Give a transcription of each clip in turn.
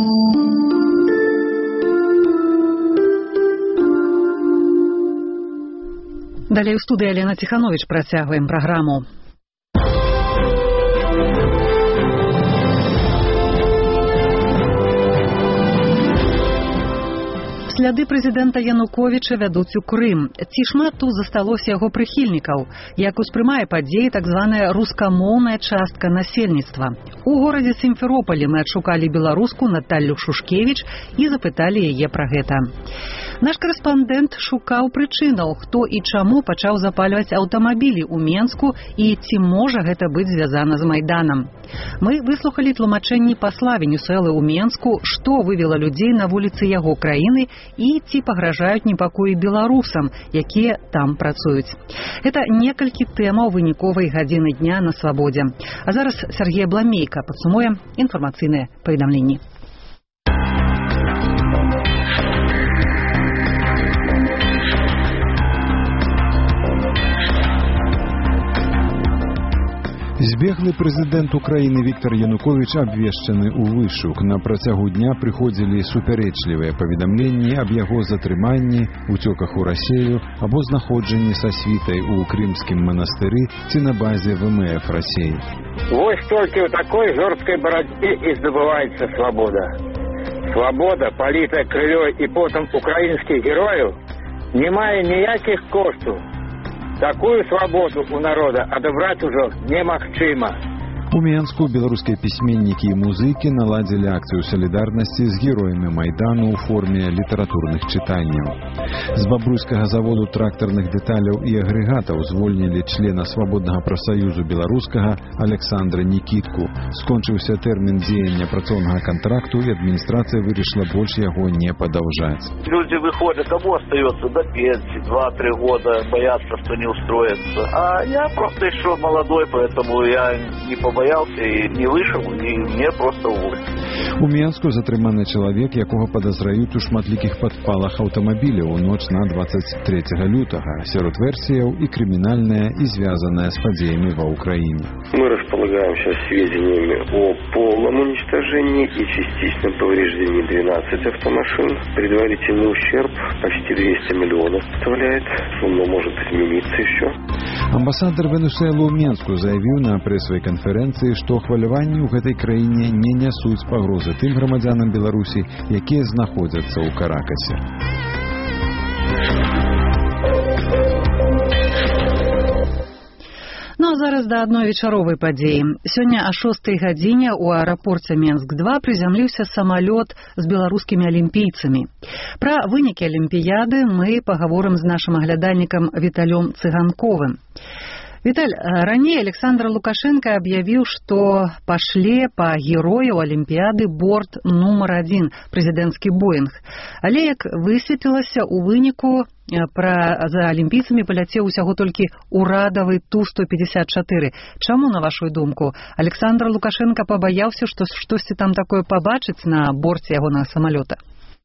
Далей у студыі Алена Ціхановіч працягваем праграму. Сляды прэзідэнта Януковіча вядуць у Крым. Ці шмат тут засталося яго прыхільнікаў? Як успрымае падзеі так званая рускамоўная частка насельніцтва? У горадзе Сімферополі мы адшукалі беларуску Наталлю Шушкевіч і запыталі яе пра гэта. Наш корэспандэнт шукаў прычынаў, хто і чаму пачаў запальваць аўтамабілі ў Менску і ці можа гэта быць звязана з Майданам. Мы выслухалі тлумачэнні пасла Венесуэлы ў Менску, што вывела людзей на вуліцы яго краіны і ці пагражаюць непакоі беларусам, якія там працуюць. Гэта некалькі тэмаў выніковай гадзіны дня на свабодзе. А зараз Сергей Бламейка падсумуе інфармацыйныя паведамленні. Збеглы прэзідэнт Украіны Віктор Януковіч абвешчаны ў вышук. На працягу дня прыходзілі супярэчлівыя паведамленні аб яго затрыманні, уцёках у Расею або знаходжанні са світай у крымскім манастыры ці на базе ВМФ Расеі. Вось толькі ў такой жорсткай барацьбе і здабываецца свабода. Свабода, палітая крывёй і потам украінскіх герояў, не мае ніякіх коштаў. Такую свабоду у народа адабраць ужо немагчыма. У Менску беларускія пісьменнікі і музыкі наладзілі акцыю салідарнасці з героямі Майдану ў форме літаратурных чытанняў. З бабруйскага заводу трактарных дэталяў і агрэгатаў звольнілі члена свабоднага прафсаюзу беларускага Александра Нікітку. Скончыўся тэрмін дзеяння працоўнага кантракту і адміністрацыя вырашыла больш яго не падаўжаць. Люди выходят, кому остается до пенсии, 2-3 года, боятся, что не устроятся. А я просто еще молодой, поэтому я не побоялся и не вышел, и мне просто уволили. У Менску затрыманы чалавек, якога падазраюць у шматлікіх падпалах аўтамабіляў у ноч на 23 лютага. Сярод версіяў і крымінальная, і звязаная з падзеямі ва Украине. Мы располагаем сейчас сведениями о полном уничтожении и частичном повреждении 12 автомашин. Предварительный ущерб почти 200 миллионов составляет. Сумма может измениться еще. Амбасадар Венесуэлы ў Менску заявіў на прэсавай канферэнцыі, што хваляванні ў гэтай краіне не нясуць пагрозы тым грамадзянам Беларусі, якія знаходзяцца ў Каракасе. Ну а зараз да адной вечаровай падзеі. Сёння о 6 гадзіне ў аэрапорце Менск-2 прызямліўся самалёт з беларускімі алімпійцамі. Пра вынікі алімпіяды мы пагаворым з нашым аглядальнікам Віталём Цыганковым. Віталь, раней Александр Лукашенко аб'явіў, што пашле па герою Алімпіяды борт нумар 1, прэзідэнцкі Боінг. Але, як высветлілася, у выніку за алімпійцамі паляцеў усяго толькі урадавы Ту-154. Чаму, на вашу думку, Александр Лукашенко пабаяўся, што штосьці там такое пабачыць на борце ягонага самалёта?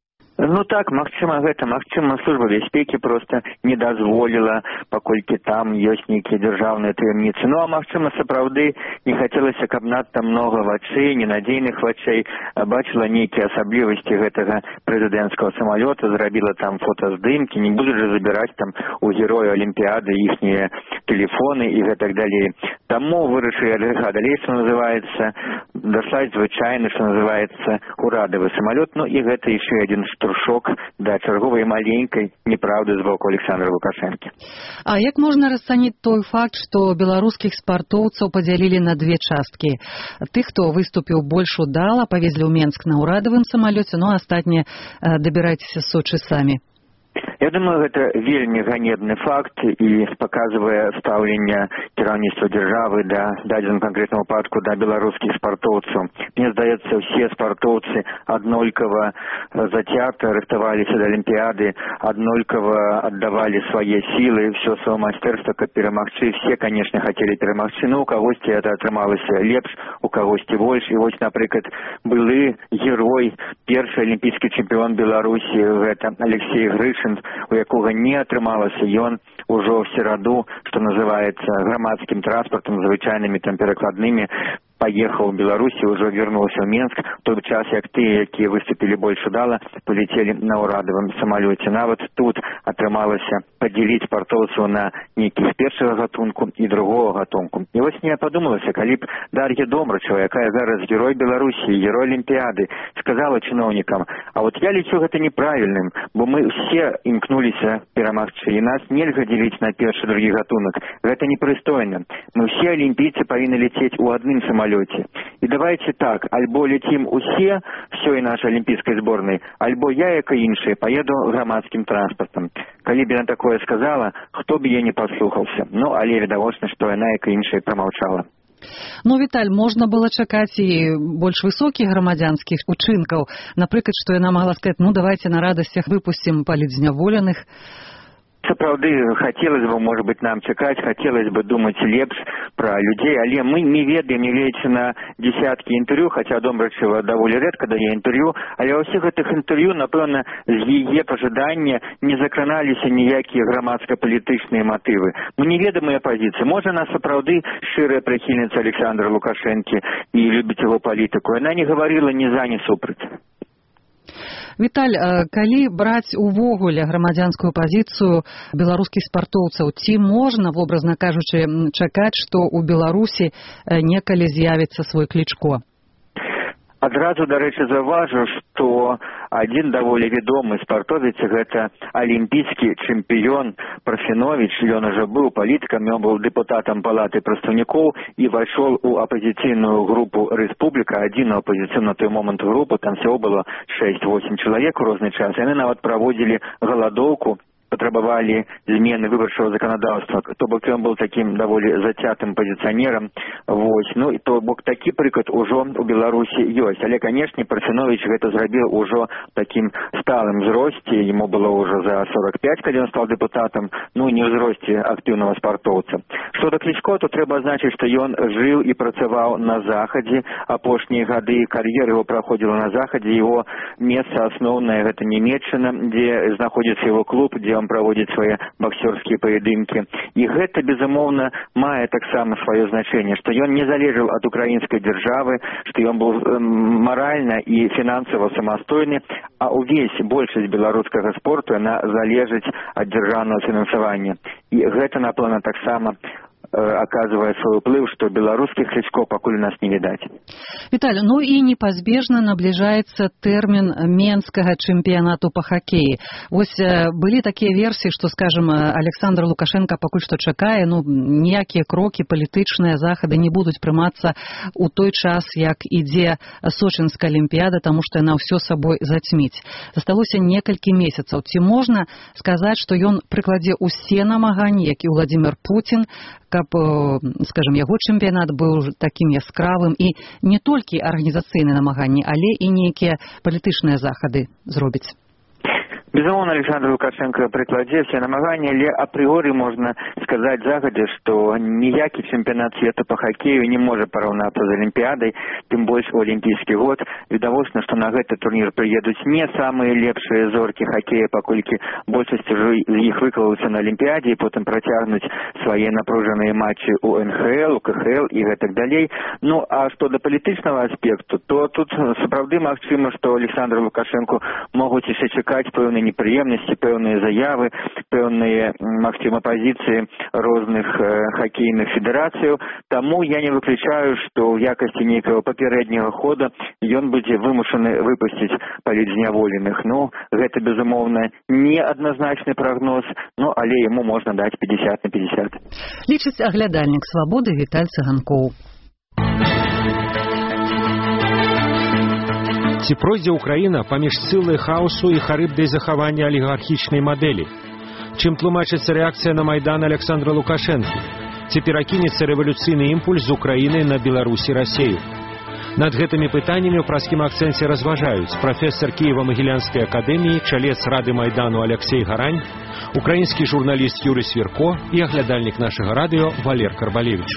Ну так, магчыма гэта, магчыма служба бяспекі проста не дазволіла, паколькі там ёсць нейкія дзяржаўныя таямніцы. Ну а магчыма сапраўды не хацелася, каб надта многа вачэй, ненадзейных вачэй бачыла нейкія асаблівасці гэтага прэзідэнцкага самалёта, зрабіла там фотаздымкі, не будуць жа забіраць там у герою Алімпіяды іхнія тэлефоны і гэтак далей. Таму вырашылі далей, што называецца, даслаць звычайны, што называецца, урадавы самалёт. Ну і гэта яшчэ адзін штуршок да чарговай маленькай неправды з боку Александра Лукашэнкі. А як можна расцаніць той факт, што беларускіх спартоўцаў падзялілі на две часткі? Тых, хто выступіў больш удала, павезлі ў Менск на ўрадавым самалёце, ну а астатнія дабірайцеся з Сочы самі. Я думаю, гэта вельмі ганебны факт і паказвае стаўленне кіраўніцтва дзяржавы да дадзеным канкрэтнаму выпадку да беларускіх спартоўцаў. Мне здаецца, ўсе спартоўцы аднолькава зацята рыхтаваліся да Алімпіяды, аднолькава аддавалі свае сілы, ўсё сваё майстэрства, каб перамагчы. Все, канешне, хацелі перамагчы, но у кагосьці это атрымалася лепш, у кагосьці больш. І вось, напрыклад, былы герой, першы алімпійскі чэмпіён Беларусі, гэта Алексей Грышин, у якога не атрымалася, ён ужо ў сераду, што называецца, грамадскім транспартам, звычайнымі там перакладнымі, паехаў у Беларусі, ўжо вярнуўся ў Менск, в той час як тыя, якія выступілі больш удала, палецелі на ўрадавым самалёце. Нават тут атрымалася падзяліць спартоўцаў на нейкіх першага гатунку і другого гатунку. І вось мне падумалася, калі б Дар'я Домрачева, якая зараз герой Беларусі, герой Алімпіяды, сказала чыноўнікам: а вот я лічу гэта неправільным, бо мы все імкнуліся перамагчы, і нас нельга дзеліць на першы, другі гатунак. Гэта непрыстойна. Мы все алімпійцы павінны лететь у адным самалёце. І давайте так, альбо летим усе всёй нашай алімпійскай зборнай, альбо я, як і іншыя, поеду грамадскім транспартам. Калі б яна такое сказала, хто б яе не паслухаўся. Ну, але відавочна, што яна, як і іншыя, прамаўчала. Ну, Віталь, можна было чакаць і больш высокіх грамадзянскіх учынкаў. Напрыклад, што яна магла сказаць: ну, давайте на радасцях выпусцім палітзняволеных. Сапраўды, хацелось бы, может быть, нам чакаць, хацелось бы думаць лепш пра людзей, але мы не ведаем, не гледзячы на десяткі інтэрв'ю, хаця Домрачева даволі рэдка дае інтэрв'ю, але ва ўсіх гэтых інтэрв'ю, напэўна, з яе пажадання не закраналіся ніякія грамадска-палітычныя матывы. Мы не ведаем яе пазіцыі. Можа, она сапраўды шчырая прыхільніца Александра Лукашэнкі і любіць яго палітыку. Яна не гаварыла ні за, ні супраць. Віталь, калі браць увогуле грамадзянскую пазіцыю беларускіх спартоўцаў, ці можна, вобразна кажучы, чакаць, што ў Беларусі некалі з'явіцца свой Клічко? Адразу, дарэчы, заўважу, што адзін даволі вядомы спартовец, гэта алімпійскі чэмпіён Парфенович. Ён ужо быў палітыкам, ён быў дэпутатам палаты прадстаўнікоў і вайшоў у апазіцыйную групу «Рэспубліка», адзіную апазіцыйную на той момант групу, там всего было 6-8 чалавек у розны час. Яны нават праводзілі галадоўку, патрабавалі змены выбарчага заканадаўства. То бок ён быў такім даволі зацятым пазіцыянерам. Вось. Ну, і то бок такі прыклад ужо у Беларусі ёсць. Але, канешне, Парфенович гэта зрабіў ужо такім сталым узросце. Яму было ўжо за 45, калі ён стаў дэпутатам. Ну, не ўзросце актыўнага спартоўца. Што да Клічко, то трэба азначыць, што ён жыў і працаваў на Захадзе. Апошнія гады кар'ера яго праходзіла на Захадзе. Яго месца асноўнае — гэта Нямецчына, дзе знаходзіцца яго клуб, дзе он праводзіць свае боксерскія паядынкі. І гэта, безумоўна, мае таксама сваё значэнне, што ён не залежаў ад украінскай дзяржавы, што ён быў маральна і фінансава самастойны, а большасць беларускага спорту яна залежыць ад дзяржаўнага фінансавання. І гэта, напэўна, таксама оказывает свой уплыв, что белорусских Кличко пакуль у нас не видать. Виталий, ну и непозбежно наближается термин Менского чемпионату по хоккею. Вось были такие версии, что, скажем, Александр Лукашенко пакуль что чакае, ну, ніякія кроки, палітычныя захады не будут прымацца у той час, як ідзе Сочинская Олимпиада, потому что она все собой затьміць. Засталося некалькі месяцаў. Ці можна сказать, что ён прыкладзе усе намаганні, як і Владимир Путин, каб, скажем, яго чэмпіянат быў такім яскравым і не толькі арганізацыйныя намаганні, але і нейкія палітычныя захады зробіць? Безумоўно, Александр Лукашенко прыкладзе все намаганні, але апрыоры можна сказаць загадзя, што ніякі чэмпіянат свету по хоккею не можа параўнацца з Олімпіядай, тым больш у алімпійскі год. Відавочна, што на гэты турнір прыедуць не самыя лепшыя зоркі хоккея, паколькі большасць з іх выкладуцца на Олімпіядзе і потым працягнуць свае напружаныя матчы у НХЛ, у КХЛ і гэтак далей. Ну, а што да палітычнага аспекту, то тут сапраўды магчыма, што Александр Лукашенко могуць яшчэ чакаць пэўныя неприемности, пэўныя заявы, пэўныя, магчыма, пазіцыі розных хоккейных федэрацыяў. Таму я не выключаю, што ў якасці нейкага папярэдняга хода ён будзе вымушаны выпусціць палітзняволеных. Ну, гэта, безумоўна, не адназначны прагноз, ну, але яму можна даць 50 на 50. Лічыць аглядальнік «Свабоды» Віталь Цыганкоў. Ці пройдзе Украіна паміж сілай хаосу і харыбдай захавання алігархічнай мадэлі? Чым тлумачыцца рэакцыя на Майдан Александра Лукашэнкі? Ці перакінецца рэвалюцыйны імпульс з Украіны на Беларусь і Расею? Над гэтымі пытаннямі ў праскім акцэнце разважаюць прафесар Кіева-Магілянскай акадэміі, чалец Рады Майдану Алексей Гарань, украінскі журналіст Юрый Свірко і аглядальнік нашага радыё Валер Карбалевіч.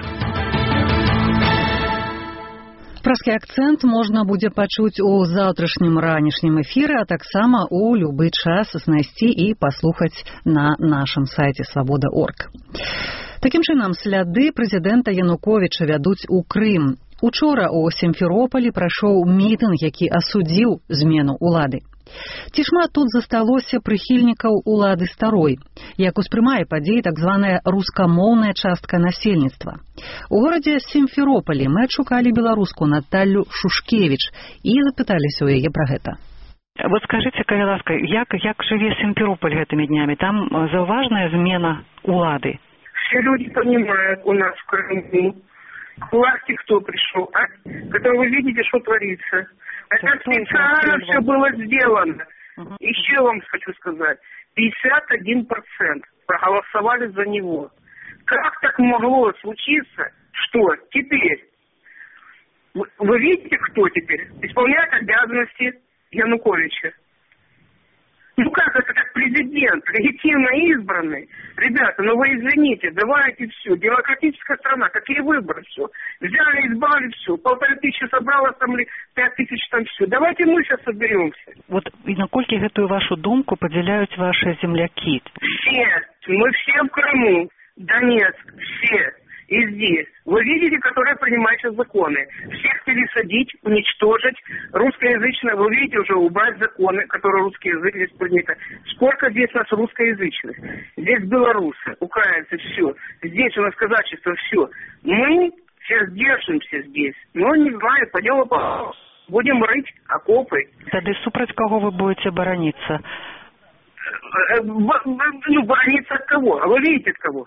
Праскі акцэнт можна будзе пачуць у заўтрашнім ранішнім эфіры, а таксама у любы час знайсці і паслухаць на нашым сайце «Свабода.орг». Такім чынам, сляды прэзідэнта Януковіча вядуць у Крым. Учора у Сімферополі прайшоў мітынг, які асудзіў змену ўлады. Ці шмат тут засталося прыхільнікаў улады старой, як успрымае падзеі так званая рускамоўная частка насельніцтва. У горадзе Сімферополі мы адшукалі беларуску Наталлю Шушкевіч і запыталіся ў яе пра гэта. Вот скажите, калі ласка, як жыве Сімферополь гэтымі днямі? Там заўважная змена улады? Все люди понимают у нас в Крыму. К власти кто пришел, а? Когда вы видите, что творится. Это специально все было сделано. Еще вам хочу сказать. 51% проголосовали за него. Как так могло случиться, что теперь? Вы видите, кто теперь исполняет обязанности Януковича? Ну как это, как президент, легитимно избранный? Ребята, ну вы извините, давайте все. Демократическая страна, какие выборы, все. Взяли, избрали, все. 1500 собралось, там 5000, там все. Давайте мы сейчас соберемся. Вот и наколькі гэтую вашу думку подзяляюць ваши земляки? Все. Мы все в Крыму. Донецк. Все. И здесь. Вы видите, которые принимают сейчас законы. Всех пересадить, уничтожить. Русскоязычные, вы видите, уже убрать законы, которые русский язык здесь принято. Сколько здесь у нас русскоязычных? Здесь белорусы, украинцы, все. Здесь у нас казачество, все. Мы сейчас держимся здесь. Но не знаю, пойдем будем рыть окопы. Тогда супротив кого вы будете борониться? Ну, борониться от кого? А вы видите от кого?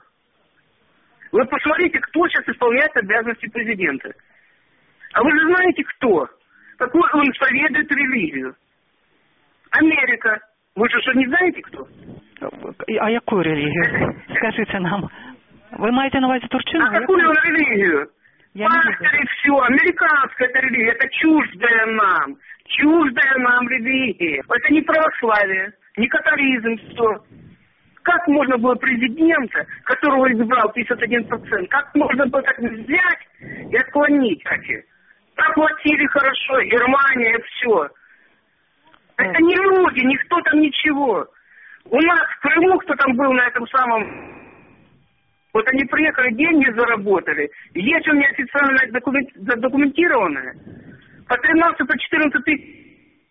Вы посмотрите, кто сейчас исполняет обязанности президента. А вы же знаете, кто? Какой он исповедует религию? Америка. Вы же что, не знаете, кто? А какую религию? Скажите нам. Вы маете на увазі Турчину? А какую он религию? Пастыри, все, американская это религия. Это чуждая нам религия. Это не православие, не католизм, что... Как можно было президента, которого избрал 51%, как можно было так взять и отклонить? Оплатили хорошо, Германия, все. Это не люди, никто там ничего. У нас в Крыму, кто там был на этом самом... Вот они приехали, деньги заработали. Есть у меня официально задокументированное. По 13-14 тысяч.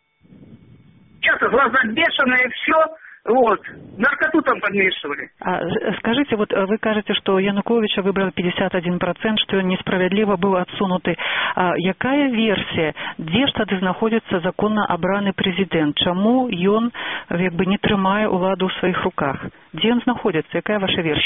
Сейчас глаза бешеные, все... Вот, наркоту там подмешивали. Скажите, вот вы кажете, что Януковича выбрал 51%, что он несправедливо был отсунутый. Якая версия, где ж тады знаходится законно обраны президент? Чему он как бы не трымае уладу в своих руках? Где он находится? Какая ваша версия?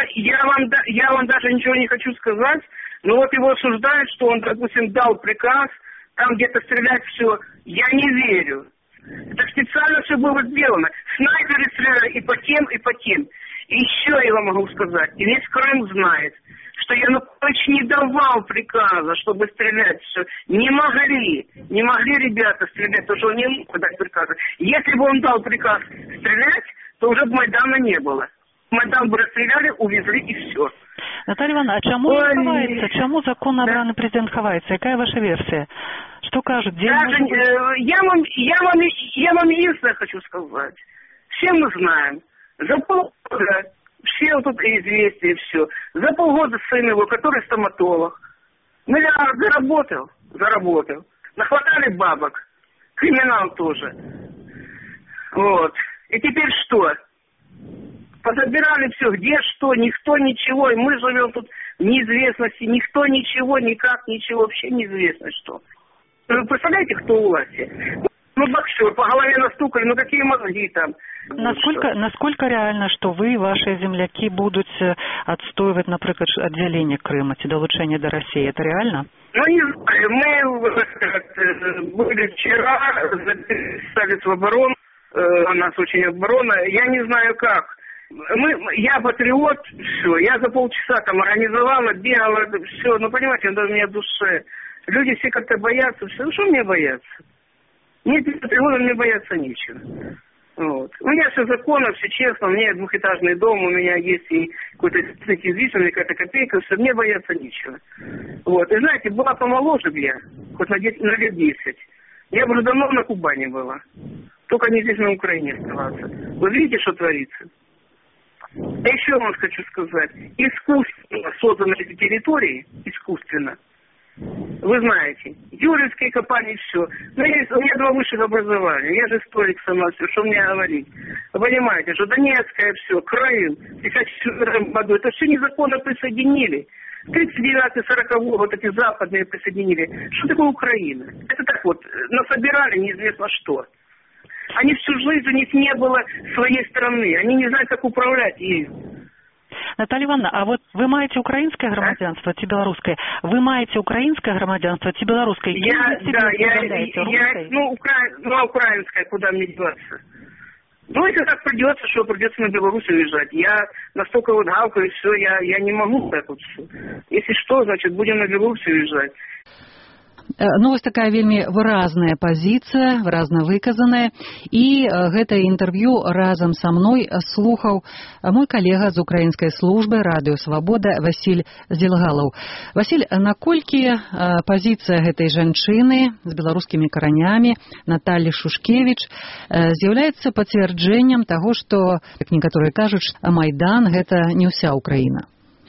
Я вам даже ничего не хочу сказать, но вот его осуждают, что он, допустим, дал приказ, там где-то стрелять, все. Я не верю. Это специально все было сделано. Снайперы стреляли и по тем. И еще я вам могу сказать, и весь Крым знает, что Янукович не давал приказа, чтобы стрелять. Все. Не могли ребята стрелять, потому что он не мог дать приказа. Если бы он дал приказ стрелять, то уже бы Майдана не было. Майдан бы расстреляли, увезли и все. Наталья Ивановна, а чему он ховается? Чему законно обраны президент ховается? Какая ваша версия? Что кажут? Я вам единственное хочу сказать. Все мы знаем. За полгода, все вот тут известия, все. За полгода сын его, который стоматолог, миллиард заработал. Нахватали бабок. Криминал тоже. Вот. И теперь что? Позабирали все, где что, никто ничего. И мы живем тут в неизвестности. Никто ничего, никак, ничего. Вообще неизвестно что. Вы представляете, кто у власти? Ну, боксер, по голове настукали, ну какие мозги там. Насколько реально, что вы и ваши земляки будут отстаивать, например, отделение Крыма, долучение до России? Это реально? Ну, не знаю. Мы были вчера, записались в оборону. У нас очень оборона. Я не знаю как. Я патриот, все. Я за полчаса там организовала, бегала, все. Ну, понимаете, это у меня в душе. Люди все как-то боятся. Все. Ну, что мне бояться? Нет, патриота мне бояться нечего. Вот. У меня все законно, все честно. У меня двухэтажный дом, у меня есть и какой-то излишний, какая-то копейка. Все, мне бояться нечего. Вот. И знаете, была помоложе бы я, хоть на лет 10. Я бы уже давно на Кубани была. Только не здесь, на Украине оставаться. Вы видите, что творится? Я еще вам хочу сказать. Искусственно созданы эти территории, искусственно, Вы знаете. Юрьевские копания, все. У меня 2 высших образования. Я же историк сама, все, что мне говорить. Вы понимаете, что Донецкое все, Крым, в 1954 году, это все незаконно присоединили. 39-40 вот эти западные присоединили. Что такое Украина? Это так вот, насобирали неизвестно что. Они всю жизнь, у них не было своей страны. Они не знают, как управлять ею. Наталья Ивановна, а вот вы маете украинское громадянство ці белорусское? Вы маете украинское громадянство ці белорусское? Украинское, куда мне деваться? Если так придется на Беларусь уезжать. Я настолько вот гавкаю, все, я не могу так вот все. Если что, значит, будем на Беларусь уезжать. Ну, вось такая вельмі выразная пазіцыя, выразна выказаная. І гэта інтэрв'ю разам са мной слухаў мой калега з украінскай службы Радыё Свабода Васіль Зілгалаў. Васіль, наколькі пазіцыя гэтай жанчыны з беларускімі каранямі Наталі Шушкевіч з'яўляецца пацвярджэннем таго, што, як некаторыя кажуць, Майдан – гэта не ўся Украіна?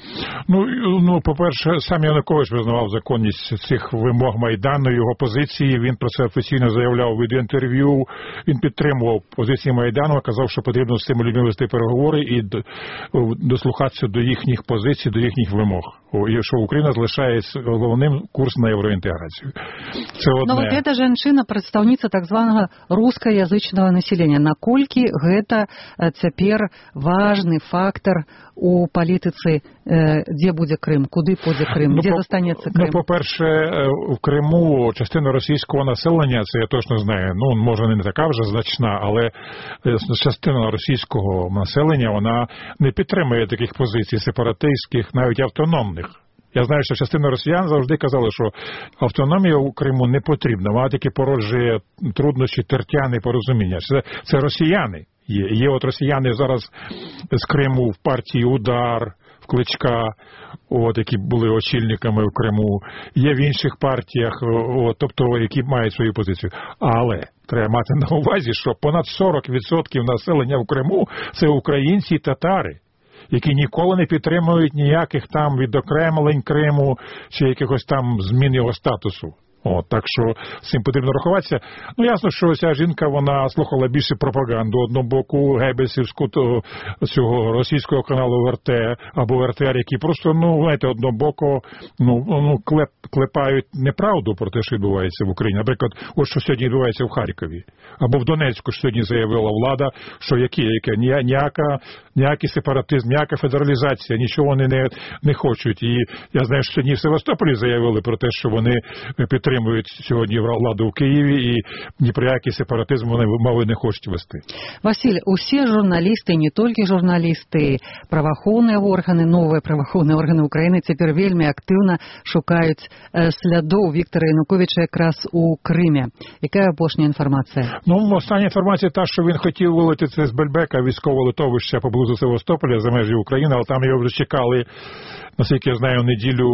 Ну, по-перше, сам Янукович визнавав законність цих вимог Майдану, його позиції, він про це офіційно заявляв від інтерв'ю, він підтримував позиції Майдану, казав, що потрібно з цими людьми вести переговори і дослухатися до їхніх позицій, до їхніх вимог. І що Україна залишає головним курс на євроінтеграцію. Це одне. Ну, вот эта жанчына прадстаўніца так званага рускаязычнага населення. Наколькі гэта цяпер важны фактор у палітыцы, де буде Крим, куди піде Крим, де застанеться Крим? Ну, по-перше, в Криму частина російського населення, це я точно знаю, ну, може не така вже значна, але частина російського населення, вона не підтримує таких позицій сепаратистських, навіть автономних. Я знаю, що частина росіян завжди казали, що автономія у Криму не потрібна, вона таки породжує труднощі, тертя, порозуміння. Це росіяни. Є от росіяни зараз з Криму в партії «Удар», в Кличка, які були очільниками в Криму. Є в інших партіях, тобто, які мають свою позицію. Але треба мати на увазі, що понад 40% населення в Криму – це українці і татари, які ніколи не підтримують ніяких там відокремлень Криму чи якихось там змін його статусу. Так що з цим потрібно рахуватися. Ну, ясно, що ця жінка, вона слухала більше пропаганду одного боку, геббельсівську, цього російського каналу РТ, або РТР, які просто, знаєте, одного боку, клепають неправду про те, що відбувається в Україні. Наприклад, ось що сьогодні відбувається в Харкові. Або в Донецьку сьогодні заявила влада, що ніякий сепаратизм, ніяка федералізація, нічого вони не хочуть. І я знаю, що сьогодні в Севастополі заявили про те, що вони підтримують сьогодні владу в Києві і ні про який сепаратизм вони мови не хочуть вести. Василь, усе журналісти, не тільки журналісти, правоохоўныя органы, новые правоохоўныя органы України тепер вельми активно шукають слідів Віктора Януковича якраз у Кримі. Яка апошня інформація? Ну, остання інформація та, що він хотів вилетіти з Бельбека, військового литовища поблизу Севастополя, за межі України, але там його вже чекали, наскільки я знаю, неділю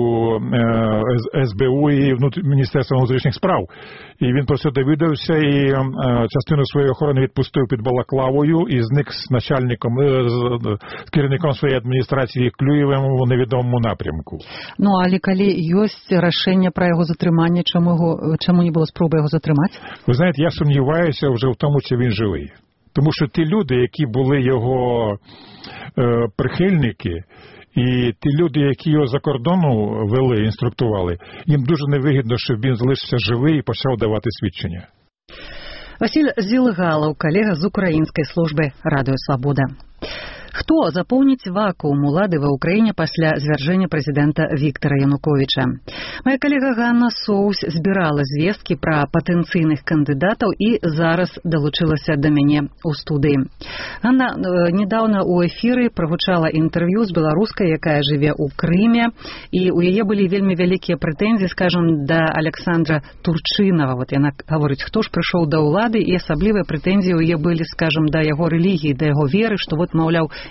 СБУ і Міністерство внутрішніх справ. І він про це довідався і частину своєї охорони відпустив під Балаклавою і зник з начальником, з керівником своєї адміністрації Клюєвим у невідомому напрямку. Ну, але коли є рішення про його затримання, чому не було спроби його затримати? Ви знаєте, я сумніваюся вже в тому, чи він живий. Тому що ті люди, які були його прихильники, і ті люди, які його за кордону вели, інструктували, їм дуже невигідно, щоб він залишився живий і почав давати свідчення. Васіль Зілгалаў, калега з української служби Радыё Свабода. Хто запоўніць вакуум улады ва ўкраіне пасля звяржэння прэзідэнта Віктара Януковіча? Моя калега Ганна Соус збірала звесткі пра патэнцыйных кандыдатаў і зараз далучылася да мяне ў студыі. Ганна недаўна ў эфіры прагучала інтэрв'ю з беларускай, якая жыве ў Крыме, і ў яе былі вельмі вялікія прэтэнзіі, скажам, да Александра Турчынова. Вот яна гаворыць, хто ж прыйшоў да ўлады, і асаблівыя прэтэнзіі ў яе былі, скажам, да яго рэлігіі, да яго веры, што вот, маўляў,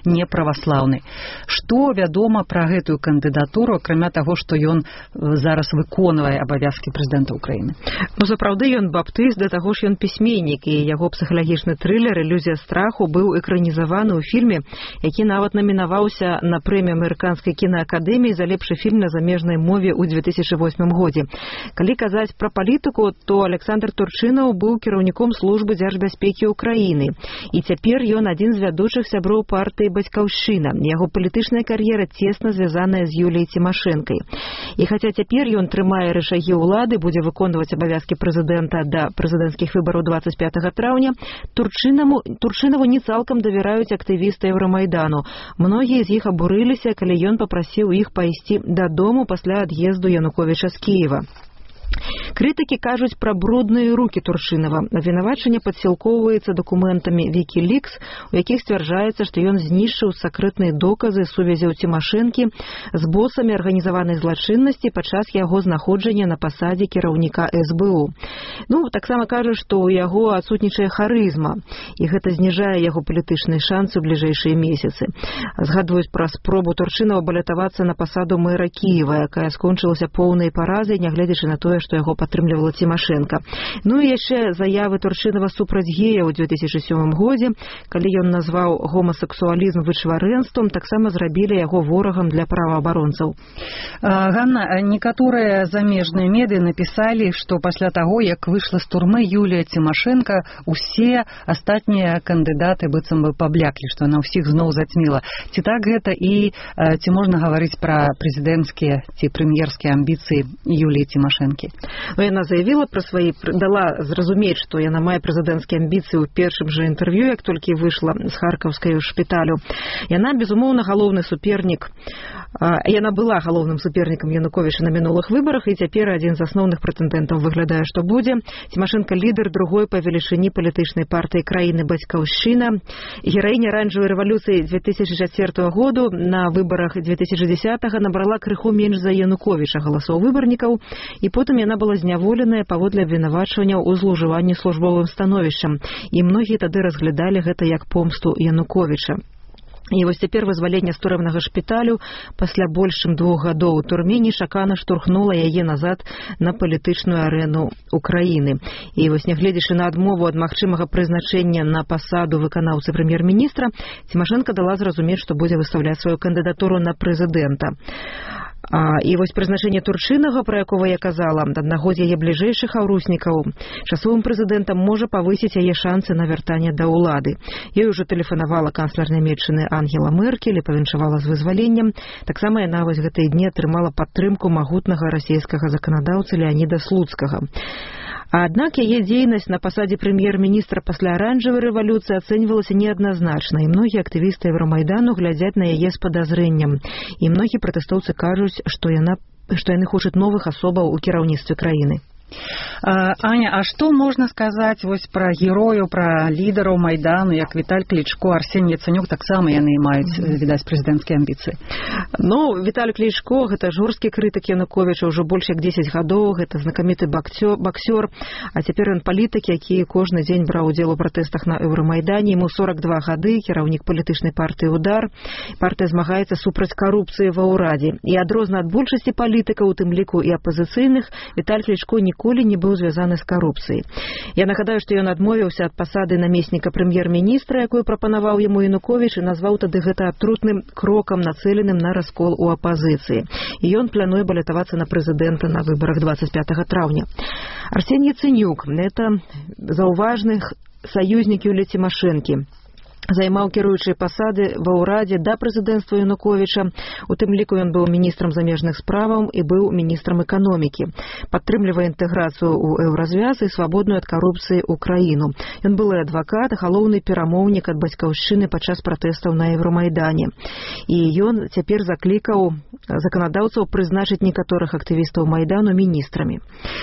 не праваслаўны. Што вядома пра гэтую кандыдатуру, акрамя таго, што ён зараз выконвае абавязкі прэзідэнта Украіны? Ну, сапраўды, ён баптыст, да таго ж ён пісьменнік, і яго псіхалагічны трылер «Ілюзія страху» быў экранізаваны ў фільме, які нават намінаваўся на прэмію Амерыканскай кінаакадэміі за лепшы фільм на замежнай мове ў 2008 годзе. Калі казаць пра палітыку, то Александр Турчынаў быў кіраўніком службы дзяржбяспекі Украіны. І цяпер ён адзін з вядучых сяброў партыі «Бацькаўшчына». Яго палітычная кар'ера цесна звязаная з Юліяй Цімашэнкай. І хаця цяпер ён трымае рычагі ўлады, будзе выконваць абавязкі прэзідэнта да прэзідэнцкіх выбараў 25 траўня, Турчынаву не цалкам давяраюць актывісты Еўрамайдану. Многія з іх абурыліся, калі ён папрасіў іх пайсці дадому пасля ад'езду Януковіча з Кіева. Крытыкі кажуць пра брудныя рукі Турчынава. Абвінавачанне падсілкоўваецца дакументамі Wikileaks, у якіх сцвярджаецца, што ён знішчыў сакрэтныя доказы сувязяў Цімашэнкі з босамі арганізаванай злачыннасці падчас яго знаходжання на пасадзе кіраўніка СБУ. Ну, таксама кажа, што ў яго адсутнічае харызма, і гэта зніжае яго палітычныя шансы ў бліжэйшыя месяцы. Згадваюць пра спробу Турчынава балятавацца на пасаду мэра Кіева, якая скончылася поўнай паразай, нягледзячы на тое, што яго падтрымлівала Цімашэнка. Ну і яшчэ заявы Турчынава супраць геяў у 2007 годзе, калі ён назваў гомасексуалізм вычварэнствам, таксама зрабілі яго ворагам для праваабаронцаў. Ганна, некаторыя замежныя медыі напісалі, што пасля таго, як выйшла з турмы Юлія Цімашэнка, усе астатнія кандыдаты быццам бы пабляклі, што она ўсіх зноў зацьміла. Ці так гэта і ці можна гаварыць пра прэзідэнцкія ці прэм'ерскія амбіцыі Юліі Цімашэнкі? Яна заявіла пра свае, дала зразумець, што яна мае прэзідэнцкія амбіцыі ў першым жа інтэрв'ю, як толькі выйшла з харкаўскай шпіталю. Яна, безумоўна, галоўны супернік. Яна была галоўным супернікам Януковіча на мінулых выбарах, і цяпер адзін з асноўных прэтэндэнтаў выглядае, што будзе. Цімашэнка лідар другой па велічыні палітычнай партыі краіны «Бацькаўшчына». Гераіня аранжавай рэвалюцыі 2004 году на выбарах 2010-го набрала крыху менш за Януковіча галасоў выбарнікаў, і потым яна была зняволеная паводле абвінавачвання ў злоўжыванні службовым становішчам, і многія тады разглядалі гэта як помсту Януковіча. І вось цяпер вызваленне з турэмнага шпіталю пасля больш чым 2 гадоў у турме нечакана штурхнула яе назад на палітычную арэну Украіны. І вось нягледзячы на адмову ад магчымага прызначэння на пасаду выканаўцы прэм'ер-міністра, Цімашэнка дала зразумець, што будзе выстаўляць сваю кандыдатуру на прэзідэнта. І вось прызначэнне Турчынага, пра якога я казала, аднаго з яе бліжэйшых аўруснікаў, часовым прэзідэнтам можа павысіць яе шансы на вяртанне да ўлады. Ёй ужо тэлефанавала канцлер Нямецчыны Ангела Меркель і павіншавала з вызваленнем. Таксама яна вось гэтыя дні атрымала падтрымку магутнага расійскага заканадаўцы Леаніда Слуцкага. Аднак яе дзейнасць на пасадзе прэм'ер-міністра пасля аранжавай рэвалюцыі ацэньвалася неадназначна, і многія актывісты Еўрамайдану глядзяць на яе з падазрэннем. І многія пратэстоўцы кажуць, што яны хочуць новых асобаў у кіраўніцтве краіны. Аня, а што можна сказаць вось пра герояў, пра лідараў Майдану, як Віталь Клічко, Арсеній Яцэнюк, таксама яны маюць, відаць, прэзідэнцкія амбіцыі? Ну, Віталь Клічко, гэта жорсткі крытык Януковіча, ўжо больш як 10 гадоў, гэта знакаміты баксёр, а цяпер ён палітык, які кожны дзень браў удзел у пратэстах на Еўрамайдане, яму 42 гады, кіраўнік палітычнай партыі «Удар». Партыя змагаецца супраць карупцыі ва ўрадзе. І адрозна ад большасці палітыкаў, у тым ліку і апазіцыйных, Віталь Клічко ніколі не быў звязаны з карупцыяй. Я нагадаю, што ён адмовіўся ад пасады намесніка прэм'ер-міністра, якую прапанаваў яму Януковіч, і назваў тады гэта атрутным крокам, нацэленым на раскол у апазіцыі. І ён плануе балятавацца на прэзідэнта на выбарах 25 траўня. Арсеній Яцэнюк – гэта заўважны саюзнік Юліі Цімашэнкі. Займаў кіруючыя пасады ва ўрадзе да прэзідэнцтва Януковіча. У тым ліку ён быў міністрам замежных справаў і быў міністрам эканомікі. Падтрымлівае інтэграцыю ў еўразвяз і свабодную ад карупцыі Украіну. Ён былы адвакат, галоўны перамоўнік ад бацькаўшчыны падчас пратэстаў на Еўрамайдане. І ён цяпер заклікаў заканадаўцаў прызначыць некаторых актывістаў Майдану міністрамі.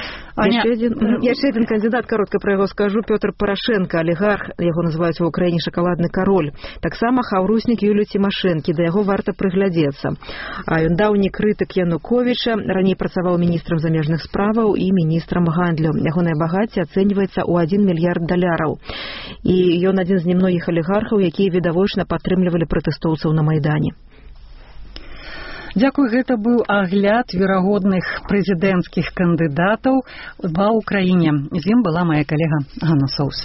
Яшчэ адзін кандыдат, каротка пра яго скажу, Пётр Парашенко, алігарх, яго называюць у Украіне шакаладны кароль. Таксама хаўруснік Юліі Цімашэнкі, да яго варта прыглядзецца. Ён даўні крытык Януковіча, раней працаваў міністрам замежных справаў і міністрам гандлю. Ягонае багацце ацэньваецца ў $1 мільярд. і ён адзін з немногіх алігархаў, якія відавочна падтрымлівалі пратэстоўцаў на Майдане. Дзякуй, гэта быў агляд верагодных прэзідэнцкіх кандыдатаў ва ўкраіне. З ім была моя калега Ганна Соус.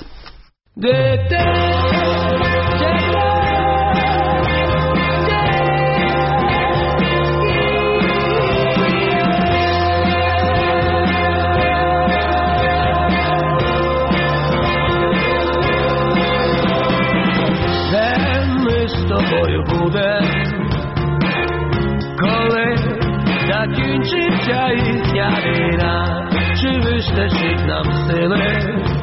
Коли закінчиться їхня війна, чи вистачить нам сили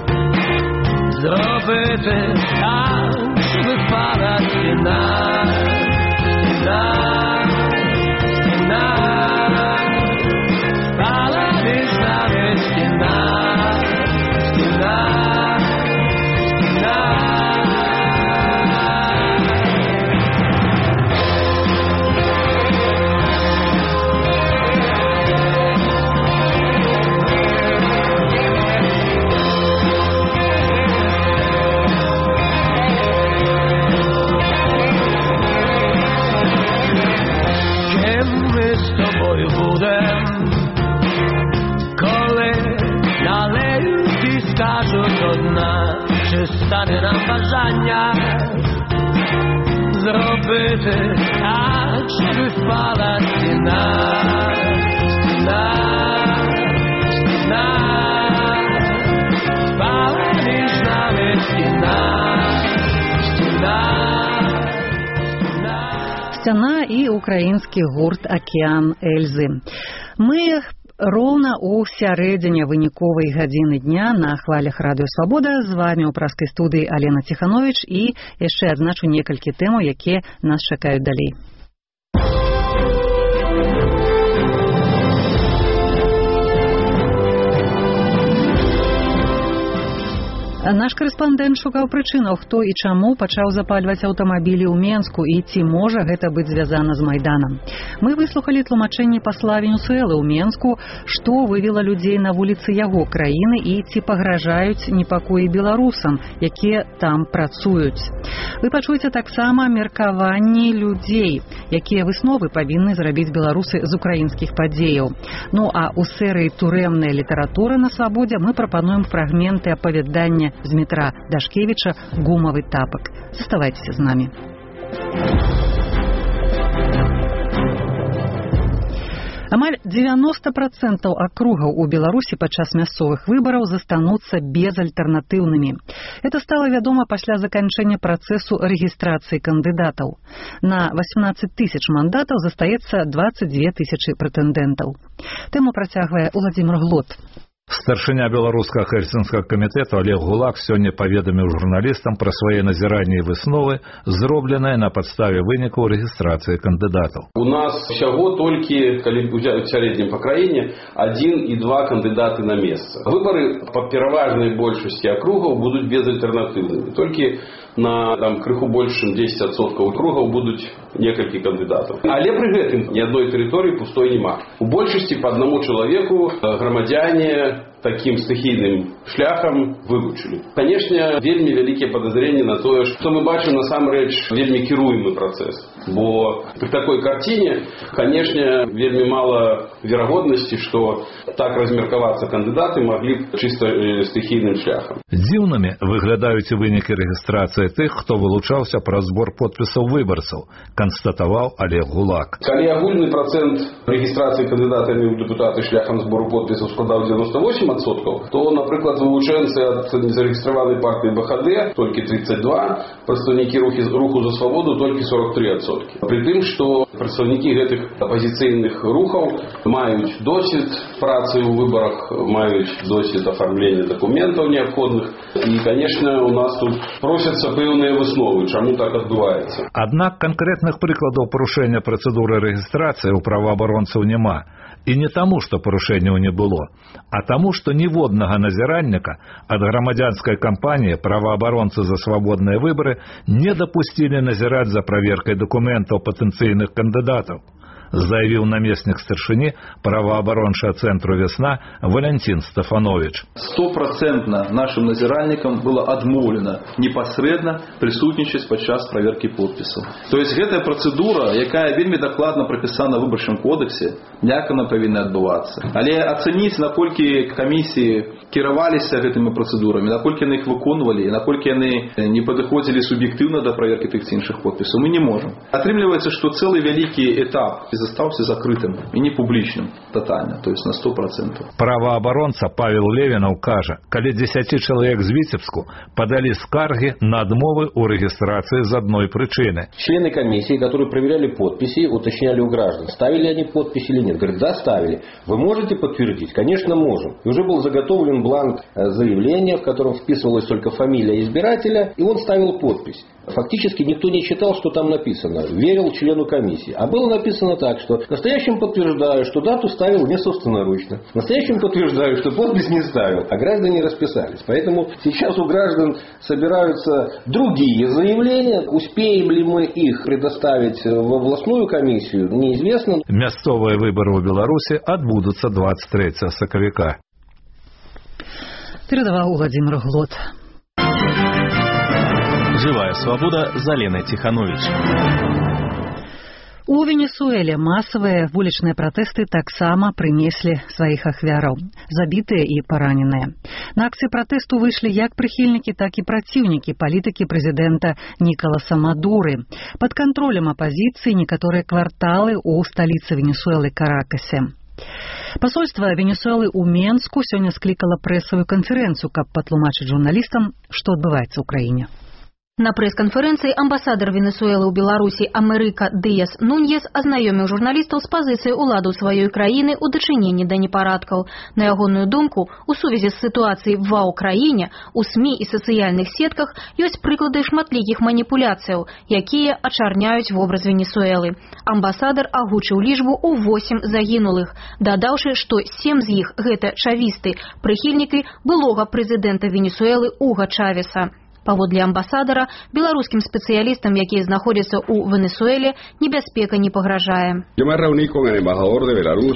зробити так, щоб впала стіна, впала між нами стіна. Чи стане нам бажання зробити так, щоб впала стіна, впала між нами стіна. Сцяна і украінскі гурт «Акіян Эльзы». Мы роўна ў сярэдзіне выніковай гадзіны дня на хвалях Радыё Свабода. З вами ў праскай студыі Алена Ціхановіч, і яшчэ адзначу некалькі тэмаў, якія нас чакаюць далей. Наш корэспандэнт шукаў прычынаў, хто і чаму пачаў запальваць аўтамабілі ў Менску і ці можа гэта быць звязана з Майданам. Мы выслухалі тлумачэнне пасла Венесуэлы ў Менску, што вывела людзей на вуліцы яго краіны і ці пагражаюць непакоі беларусам, якія там працуюць. Вы пачуеце таксама меркаванні людзей, якія высновы павінны зрабіць беларусы з украінскіх падзеяў. Ну а ў серыі «Турэмная літаратура» на Свабодзе мы прапануем фрагменты апавядання з Дмітра Дашкевіча «Гумавы тапак». Заставайцеся з намі. Амаль 90% акругаў у Беларусі падчас мясцовых выбараў застануцца безальтэрнатыўнымі. Это стала вядома пасля заканчэння працэсу рэгістрацыі кандыдатаў. На 18 тысяч мандатаў застаецца 22 тысячы прэтэндэнтаў. Тэму працягвае Уладзімир Глот. Старшыня беларускага хельсінскага камітэта Олег Гулак сёння паведаміў журналістам пра свае назіранні і высновы, зробленыя на падставе вынікаў рэгістрацыі кандыдатаў. У нас усяго толькі, калі ў сярэднім па краіне, 1 і 2 кандыдаты на месца. Выбары па пераважнай большасці акругаў будуць безальтэрнатыўнымі. Толькі на крыху больш, чым 10% акругаў будуць некалькі кандыдатаў. Але пры гэтым ні адной тэрыторыі пустой няма. У большасці па аднаму чалавеку грамадзяне таким стихійним шляхам вивучили. Конечно, вельмі вялікія падазренні на тое, што мы бачым насамрэч вельмі кіруемы працэс. Бо при такой картине, конечно, вельмі мала верагоднасці, што так размеркавацца кандыдаты маглі б чыста стихійным шляхам. Дзіўнымі выглядаюць вынікі рэгістрацыі тых, хто вылучаўся праз збор подпісаў выбарцаў, канстатаваў Олег Гулак. Калі агульны працэнт рэгістрацыі кандыдатамі ў дэпутаты шляхам збору подпісаў складаў 98%, то, напрыклад, вылучэнцы ад незарэгістраванай партыі БХД толькі 32%, прадстаўнікі руху за свабоду толькі 43%. Пры тым, што прадстаўнікі гэтых апазіцыйных рухаў маюць досвед працы ў выбарах, маюць досвед афармлення дакументаў неабходных. І, конечно, у нас тут просяцца пэўныя высновы, чаму так адбываецца. Аднак канкрэтных прыкладаў парушэння працэдуры рэгістрацыі ў праваабаронцаў няма. І не таму, што парушэнняў не было, а таму, што ніводнага назіранніка ад грамадзянскай кампаніі праваабаронцы за свабодныя выбары не дапусцілі назіраць за праверкай дакументаў патэнцыйных кандыдатаў. заявил наместник старшины правооборонного центра «Весна» Валентин Стефанович. 100% нашим назиральникам было отмовлено непосредственно присутничать подчас проверки подписей. То есть эта процедура, якая вельми докладно прописана в выборчем кодексе, як она повинна отбываться. Але оценить, накольки комиссии кировались этими процедурами, накольки они их выконывали, накольки они не подходили субъективно до проверки тых інших подписей, мы не можем. Отрымливается, что целый великий этап остался закрытым и не публичным тотально, то есть на 100%. Правоабаронца Павел Левинов каже, калі 10 человек з Витебску подали скарги на отмовы у регистрации из одной причины. Члены комиссии, которые проверяли подписи, уточняли у граждан, ставили они подписи или нет. Говорят, да, ставили. Вы можете подтвердить? Конечно, можем. И уже был заготовлен бланк заявления, в котором вписывалась только фамилия избирателя, и он ставил подпись. Фактически никто не читал, что там написано. Верил члену комиссии. А было написано так, что настоящим подтверждаю, что дату ставил не собственноручно. Настоящим подтверждаю, что подпись не ставил. А граждане расписались. Поэтому сейчас у граждан собираются другие заявления. Успеем ли мы их предоставить в областную комиссию, неизвестно. Мясцовые выборы в Беларуси отбудутся 23 сакавіка. Передавал Владимир Глот. Живая свобода за Леной Тиханович. У Венесуэле массовые уличные протесты таксама принесли своих ахвяраў, забитые и пораненные. На акции протесту вышли як прихильники, так и противники политики президента Николаса Мадуры. Под контролем оппозиции некоторые кварталы у столицы Венесуэлы Каракасе. Посольство Венесуэлы у Менску сегодня скликало прессовую конференцию, каб патлумачыць журналистам, что отбывается в Украине. На прэс-канферэнцыі амбасадар Венесуэлы ў Беларусі Америка Дыяс Нуньес азнаёміў журналістаў з пазіцыяй уладаў сваёй краіны ў дачыненні да непарадкаў. На ягоную думку, у сувязі з сітуацыяй ва ўкраіне, у СМІ і сацыяльных сетках ёсць прыклады шматлікіх маніпуляцыяў, якія ачарняюць вобраз Венесуэлы. Амбасадар агучыў лічбу ў 8 загінулых, дадаўшы, што 7 з іх гэта чавісты, прыхільнікі былога прэзідэнта Венесуэлы Уга Чавеса. Паводле амбасадара, беларускім спецыялістам, якія знаходзяцца ў Венесуэле, небяспека не пагражае. Yo me reuní con el embajador de Belarus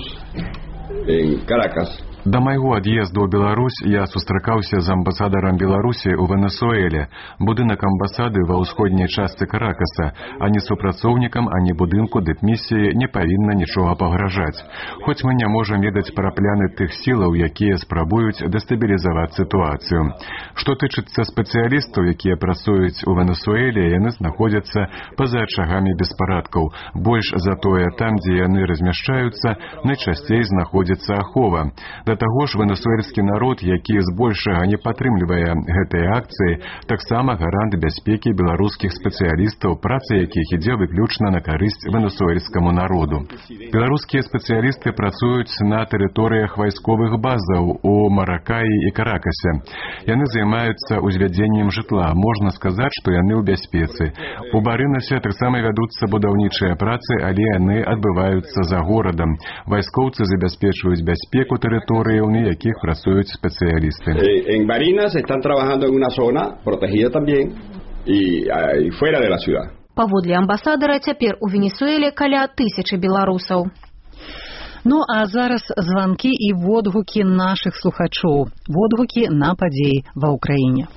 en Caracas. До майго ад'езду ў Беларусь я сустракаўся з амбасадарам Беларусі ў Венесуэле. Будынак амбасады ва ўсходняй частцы Каракаса, ані супрацоўнікам, ані будынку дыпмісіі не павінна нічога пагражаць. Хоць мы не можам ведаць пра пляны тых сілаў, якія спрабуюць дэстабілізаваць сітуацыю. Што тычыцца спецыялістаў, якія працуюць у Венесуэле, яны знаходзяцца па-за ачагамі беспарадкаў. Больш за тое, там, дзе яны размяшчаюцца, найчасцей знаходзіцца ахова. Да таго ж венесуэльскі народ, які збольшага не падтрымлівае гэтыя акцыі, таксама гарант бяспекі беларускіх спецыялістаў, праца якіх ідзе выключна на карысць венесуэльскаму народу. Беларускія спецыялісты працуюць на тэрыторыях вайсковых базаў у Маракаі і Каракасе. Яны займаюцца узвядзеннем жытла. Можна сказаць, што яны ў бяспецы. У Барынасе таксама вядуцца будаўнічыя працы, але яны адбываюцца за горадам. Вайскоўцы забяспечваюць бяспеку тэрыторыі, на яких працують специалисты. En Barinas están trabajando en una zona protegida también y fuera de la ciudad. Паводле амбасадара, цяпер у Венесуэле каля 1000 беларусаў. Ну а зараз звонки и водгуки наших слухачоў. Водгуки на падзеі ва Украине.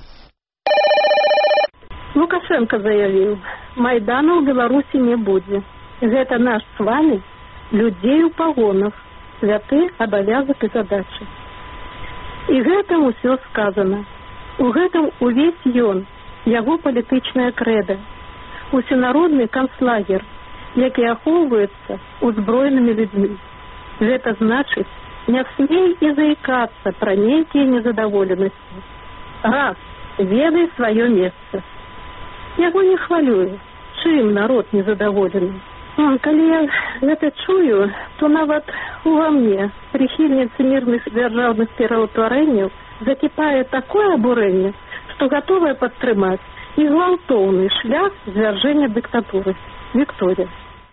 Лукашенко заявил, Майдана в Беларуси не будет. Это наш с вами, людей у погонов. Святы абавязак і задачы. І гэтым усё сказано. У гэтым увесь ён, яго палітычная крэда, усенародны канцлагер, які ахоўваецца узброенымі людзьмі. Гэта значыць, не смей і заікацца пра нейкія незадаволенасці. Раз, ведай сваё месца. Яго не хвалюе, чым народ незадаволены. Калі я гэта чую, то нават ува мне, прыхільніцы мірных дзяржаўных пераўтварэнняў, закіпае такое абурэнне, што гатовая падтрымаць і гвалтоўны шлях звяржэння дыктатуры. Виктория.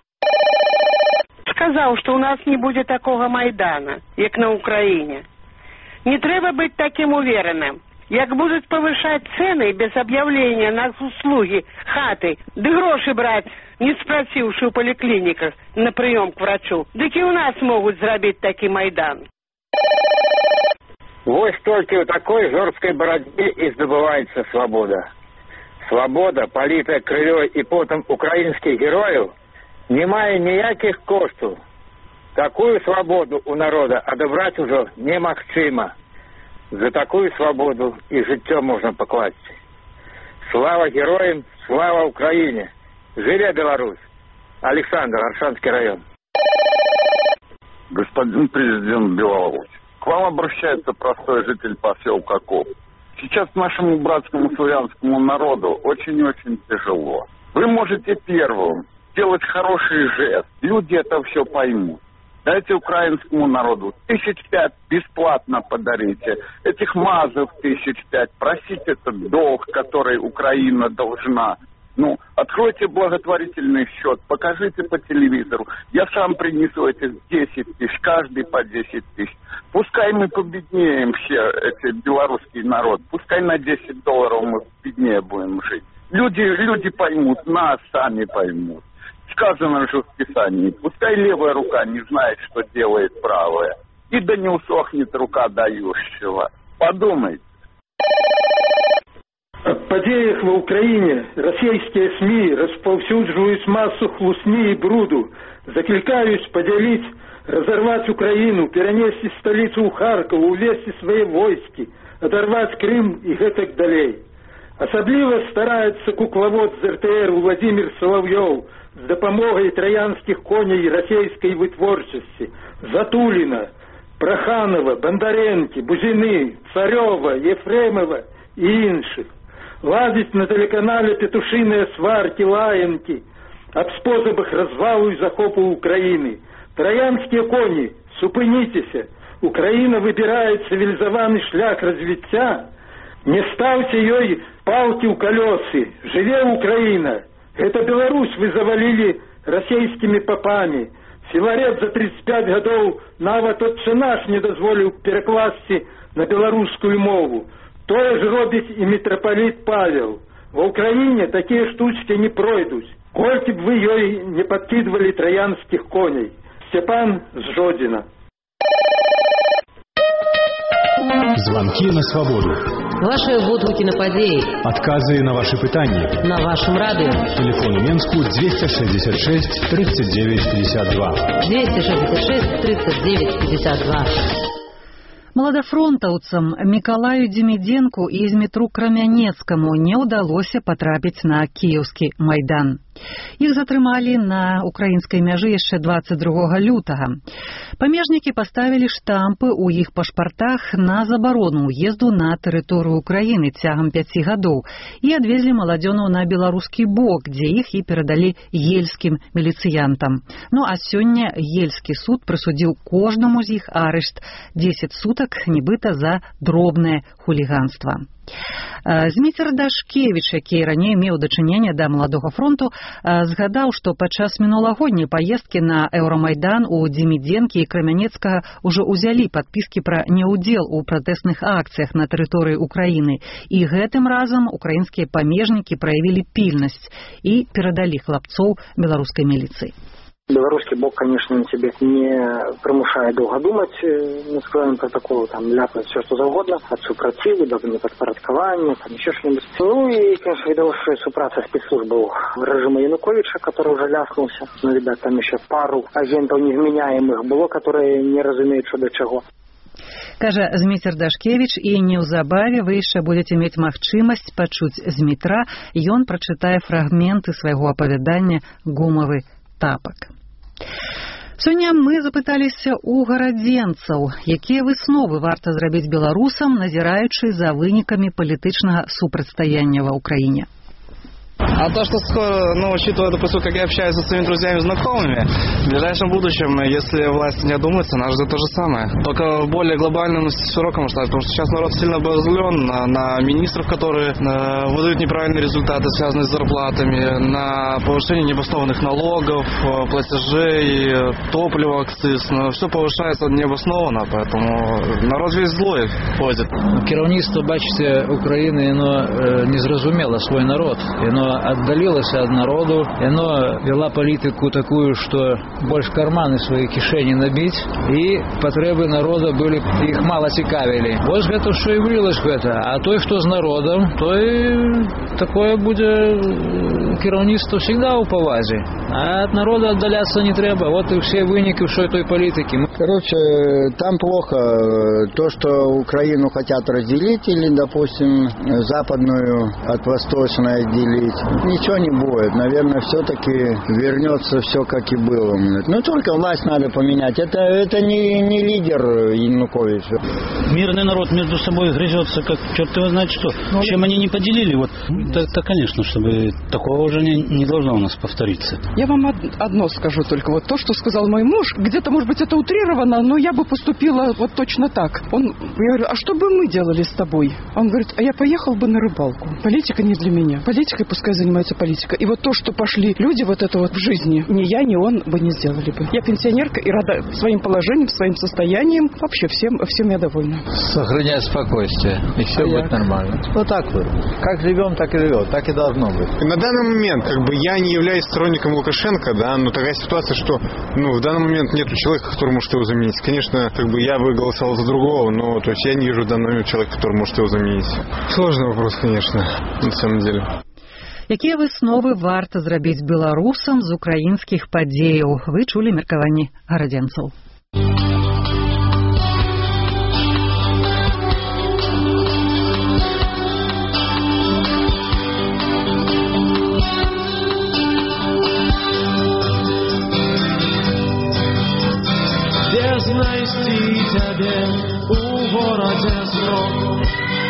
Сказаў, што у нас не будзе такога Майдана, як на Украіне. Не трэба быць такім увереным. Як будут повышать цены без объявления на услуги хаты, да гроши брать, не спросивши у поликлиниках на прием к врачу, дык и у нас могут зрабить таки Майдан. Вось только у такой жорсткой борьбе и здобывается свобода. Свобода, политая крыльей и потом украинских героев, не мае ніяких коштів. Такую свободу у народа одобрать уже немагчыма. За такую свободу и життя можно покласть. Слава героям, слава Украине! Живе Беларусь! Александр, Аршанский район. Господин президент Беларуси, к вам обращается простой житель поселка Коп. Сейчас нашему братскому славянскому народу очень-очень тяжело. Вы можете первым сделать хороший жест. Люди это все поймут. Дайте украинскому народу 5,000 бесплатно подарите. Этих МАЗов 5,000. Просите этот долг, который Украина должна. Откройте благотворительный счет, покажите по телевизору. Я сам принесу этих 10 тысяч, каждый по 10 тысяч. Пускай мы победнеем все, эти белорусский народ. Пускай на $10 мы беднее будем жить. Люди поймут, нас сами поймут. Сказано же в Писании, пускай левая рука не знает, что делает правая. И да не усохнет рука дающего. Подумайте. Об падеях в Украине российские СМИ распаўсюджваюць массу хлусні и бруду. Закликаюсь поделить, разорвать Украину, перенести столицу у Харькова, увести свои войски, оторвать Крым и гэтак далей. Особливо старается кукловод з РТР Владимир Соловьев с допомогой троянских коней российской вытворчести Затулина, Проханова, Бондаренки, Бузины, Царева, Ефремова и інших. Ладить на телеканале петушиные сварки, лаянки об способах развалу и захопу Украины. Троянские кони, супынитесь, Украина выбирает цивилизованный шлях развития. Не ставьте ей палки у колесы. Живе Украина. Это Беларусь вы завалили российскими попами. Филарет за 35 годов нават отче наш не дозволил перекласти на белорусскую мову. Тое ж робить и митрополит Павел. В Украине такие штучки не пройдут. Кольки б вы ей не подкидывали троянских коней. Степан с Жодина. Звонки на свободу. Ваши водгуки на падеи. Отказы на ваши пытания. На вашем радио. Телефон у Менску 266 39 52. 266 39 52. Маладафронтаўцам Мікалаю Демідзенку і Змітру Крамянецкаму не ўдалося патрапіць на кіеўскі майдан. Іх затрымалі на украінскай мяжы яшчэ 22 лютага. Памежнікі паставілі штампы ў іх пашпартах на забарону ўезду на тэрыторыю Украіны цягам 5 гадоў і адвезлі маладзёнаў на беларускі бок, дзе іх і перадалі ельскім міліцыянтам. А сёння ельскі суд прысудзіў кожнаму з іх арышт 10 сутак, нібыта за дробнае хуліганства. Зміцер Дашкевіч, які раней меў дачыненне да Маладога фронту, згадаў, што падчас мінулагодняй паездкі на Еўрамайдан у Демідзенкі і Крамянецкага ўжо ўзялі падпіскі пра неўдзел у пратэсных акцыях на тэрыторыі Украіны. І гэтым разам украінскія памежнікі праявілі пільнасць і перадалі хлапцоў беларускай міліцыі. Белорусский бок, конечно, тебе не примушает долго думать над своим протоколом, ляпать все, что угодно, от супротиву, до неподпорядкования, еще что-нибудь. И, конечно, видовшая супраца спецслужбы режима Януковича, который уже ляпнулся. Ребят, там еще пару агентов невменяемых было, которые не разумеют, что до чего. Кажа Зміцер Дашкевіч, і неўзабаве вы яшчэ будзеце мець магчымасць пачуць Змітра. Ён прачытае фрагменты свайго апавядання «Гумавы тапак». Сёння мы запыталіся ў гарадзенцаў, якія высновы варта зрабіць беларусам, назіраючы за вынікамі палітычнага супрацьстаяння ва ўкраіне. А то, что скоро, учитывая, допустим, как я общаюсь со своими друзьями и знакомыми, в ближайшем будущем, если власть не одумается, нас ждет то же самое. Только в более глобальном, широком масштабе, потому что сейчас народ сильно обозлен на министров, которые выдают неправильные результаты, связанные с зарплатами, на повышение необоснованных налогов, платежей, топлива, акциз. Все повышается необоснованно, поэтому народ весь злой ходит. Керівництво, бачите, України, не зрозуміло свой народ. Оно отдалилось от народу, оно вела политику такую, что больше карманы свои кишени набить, и потребы народа были, их мало цікавили. Вот это что и вылилось в это. А той, что с народом, то и такое будет керівництво всегда у повазе. А от народа отдаляться не треба. Вот и все выники всей той политики. Короче, там плохо то, что Украину хотят разделить или, допустим, западную от восточной отделить. Ничего не будет. Наверное, все-таки вернется все, как и было. Но только власть надо поменять. Это не лидер Януковича. Мирный народ между собой грызется, как черт его знает что. Чем они не поделили, это, конечно, чтобы такого уже не должно у нас повториться. Я вам одно скажу только. Вот то, что сказал мой муж, где-то, может быть, это утрировано, но я бы поступила вот точно так. Я говорю, а что бы мы делали с тобой? Он говорит, а я поехал бы на рыбалку. Политика не для меня. Политикой пускай занимается политика. И вот то, что пошли люди вот это вот в жизни, ни я, ни он бы не сделали бы. Я пенсионерка и рада своим положением, своим состоянием. Вообще всем я довольна. Сохранять спокойствие, и все будет нормально. Вот так вот. Как живем, так и живем. Так и должно быть. На данный момент, я не являюсь сторонником Лукашенко, но такая ситуация, что, в данный момент нету человека, который может его заменить. Конечно, я бы голосовал за другого, но то есть я не вижу в данный момент человека, который может его заменить. Сложный вопрос, конечно, на самом деле. Якія высновы варта зрабіць беларусам з украінскіх падзеяў? Вы чулі меркаванні гарадзенцаў. Где знайсці цябе у горадзе зрок?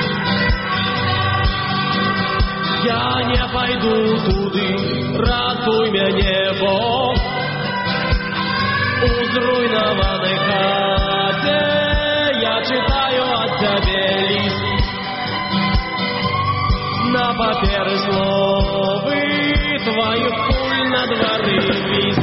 Я не пойду туды, ратуй мяне, Бог. У зруйнованной хате я читаю от тебе лист. На паперы словы твоих пуль на дворы вист.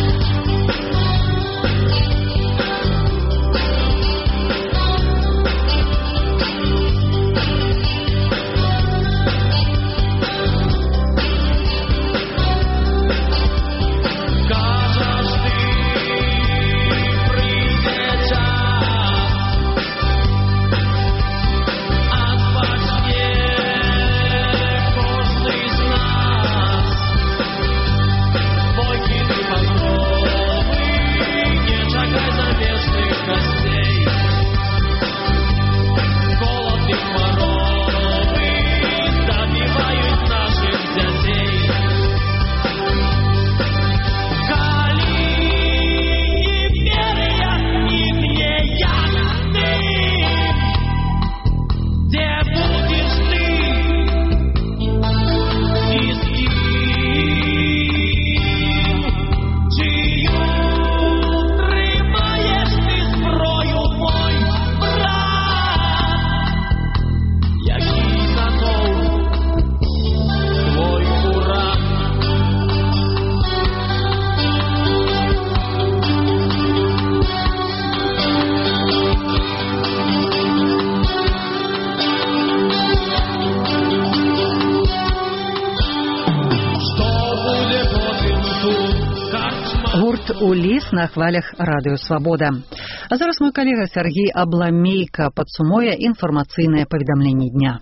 Улис на хвалях Радыё Свабода. А зараз мой калега Сергей Абламейка падсумуе інфармацыйнае паведамленне дня.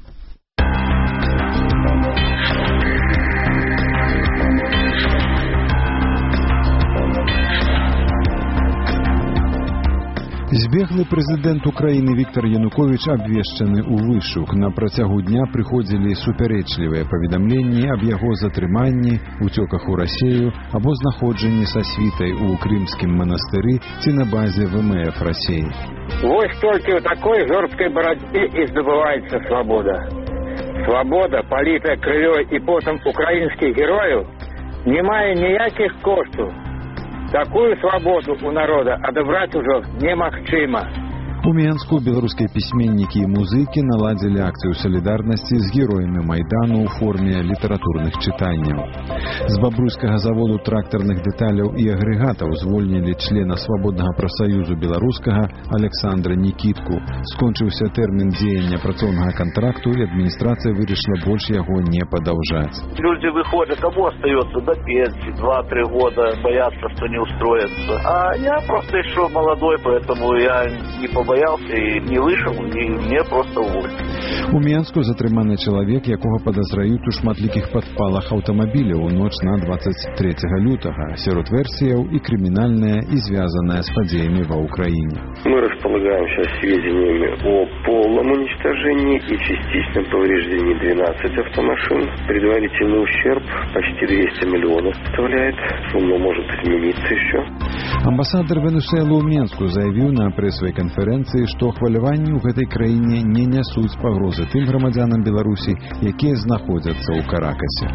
Збеглы прэзідэнт Украіны Віктор Януковіч абвешчаны ў вышук. На працягу дня прыходзілі супярэчлівыя паведамленні аб яго затрыманні, уцёках у Расею або знаходжанні са світай у крымскім манастыры ці на базе ВМФ Расеі. Вот только в такой жорсткой борьбе и сдобывается свобода. Свобода, политая кров'ю і потом українських героїв, не має ніяких коштів. Такую свободу у народа адабраць ужо немагчыма. У Менску беларускія пісьменнікі і музыкі наладзілі акцыю салідарнасці з героямі Майдану ў форме літаратурных чытанняў. З бабруйскага заводу трактарных дэталяў і агрэгатаў звольнілі члена свабоднага прафсаюзу беларускага Александра Нікітку. Скончыўся тэрмін дзеяння працоўнага кантракту, і адміністрацыя вырашыла больш яго не падаўжаць. Люди выходят, кому остается до пенсии 2-3 года, боятся, что не устроятся. А я просто еще молодой, поэтому я не побоялся и не вышел, и мне просто уволили. У Менску затрыманы чалавек, якога падазраюць у шматлікіх падпалах аўтамабіляў у ноч на 23 лютага. Сярод версіяў і крымінальная, і звязаная з падзеямі ва Украине. Мы располагаем сейчас сведениями о полном уничтожении и частичном повреждении 12 автомашин. Предварительный ущерб почти 200 миллионов составляет. Сумма может измениться еще. Амбасадар Венесуэлы ў Менску заявіў на прэсавай канферэнцыі, што хваляванні ў гэтай краіне не нясуць пагрозы тым грамадзянам Беларусі, якія знаходзяцца ў Каракасе.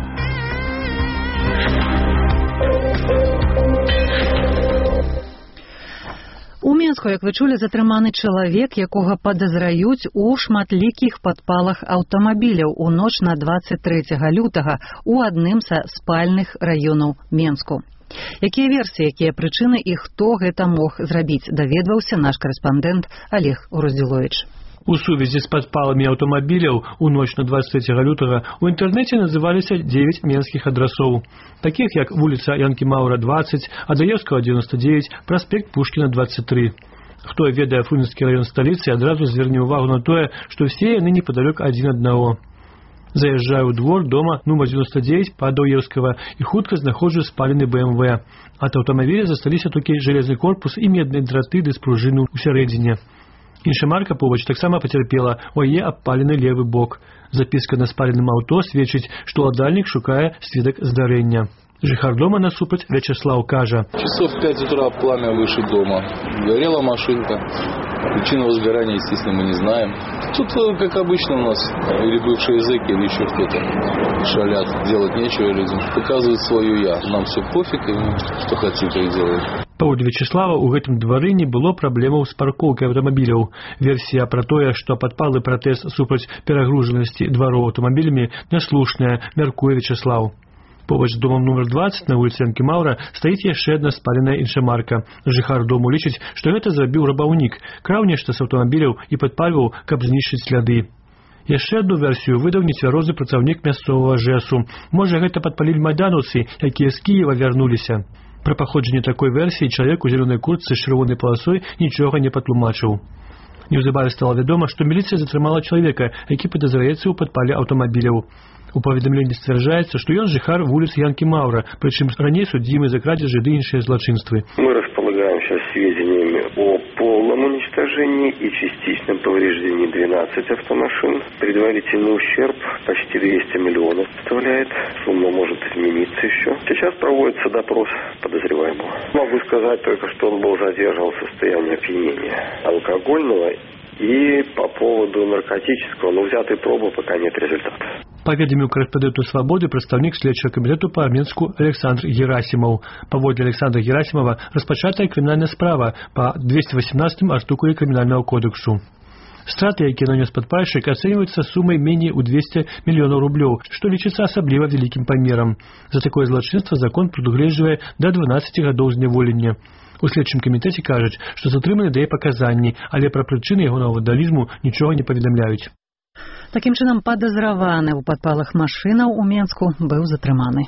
У Менску, як ви чулі, затрыманы чалавек, якога падазраюць у шматлікіх падпалах аўтамабіляў у ноч на 23 лютага ў адным са спальных раёнаў Менску. Якія версіі, якія прычыны і хто гэта мог зрабіць, даведваўся наш карэспандэнт Олег Ураздзіловіч. У сувязі з падпаламі аўтамабіляў у ноч на 23 лютага у інтэрнэце называліся 9 менскіх адрасоў, такіх як вуліца Янкі Маўра 20, Адаевскага 99, праспект Пушкіна 23. Хто ведае Фрунзенскі раён сталіцы, адразу зверне ўвагу на тое, што все яны непадалёк адзін аднаго. Заязджаю ў двор дома нумар 99 па Адауевскага і хутка знаходжу спалены БМВ. Ад аўтамабіля засталіся толькі жалезны корпус і медныя драты ды спружыну ў сярэдзіне. Інша марка побач таксама пацярпела, у яе абпалены левы бок. Запіска на спаленым аўто сведчыць, што ўладальнік шукае сведак здарэння. Жыхар дома насупраць Вячеслав кажа. Часов 5 утра пламя выше дома. Горела машинка. Причину возгорания, естественно, мы не знаем. Тут, как обычно у нас, или бывшие зэки, или еще кто-то шалят. Делать нечего людям. Показывают свою я. Нам все пофиг, и что хотим, то и делаем. Паводле Вячеслава, у гэтым двары не было праблемаў з паркоўкай аўтамабіляў. Версія пра тое, што падпалы пратэст супраць перагружанасці двароў аўтамабілямі няслушная, мяркуе Вячеслав. Побач з домом нумар 20 на вуліцы Янкі Маўра стаіць яшчэ адна спаленая іншамарка. Жыхар дому лічыць, што гэта зрабіў рабаўнік, краў нешта з аўтамабіляў і падпальваў, каб знішчыць сляды. Яшчэ адну версію выдаў нецвярозы працаўнік мясцовага ЖЭСу. Можа, гэта падпалілі майданаўцы, якія з Кіева вярнуліся. Пра паходжанне такой версіі чалавек у зялёнай куртцы з чырвонай паласой нічога не патлумачыў. Неўзабаве стала вядома, што міліцыя затрымала чалавека, які падазраецца ў падпале аўтамабіляў. У паведамленні сцвярджаецца, што ён жыхар вуліцы Янкі Маўра, прычым раней судзімы за крадзежы ды іншыя злачынствы. Мы располагаем сейчас сведениями о полном уничтожении и частичном повреждении 12 автомашин. Предварительный ущерб почти 200 миллионов составляет. Сумма может измениться еще. Сейчас проводится допрос подозреваемого. Могу сказать только, что он был задержан в состоянии опьянения алкогольного и по поводу наркотического, но взятой пробы пока нет результата. Паведаміў карэспандэнту «Свабоды» прадстаўнік следчага камітэту па Менску Александр Герасімаў. Паводле Александра Герасімова распачатая крымінальная справа па 218 артыкуле крымінальнага кодексу. Страты, якія нанёс падпальшчык, ацэньваюцца сумай меней у 200 мільёнаў рублёў, што лічыцца асабліва вялікім памерам. За такое злачынства закон прадугледжвае да 12 гадоў зняволення. У следчым камітэце кажуць, што затрыманы дае паказанні, але пра прычыны ягонага вандалізму нічога не паведамляюць. Такім чынам, падазраваны ў падпалах машынаў у Менску быў затрыманы.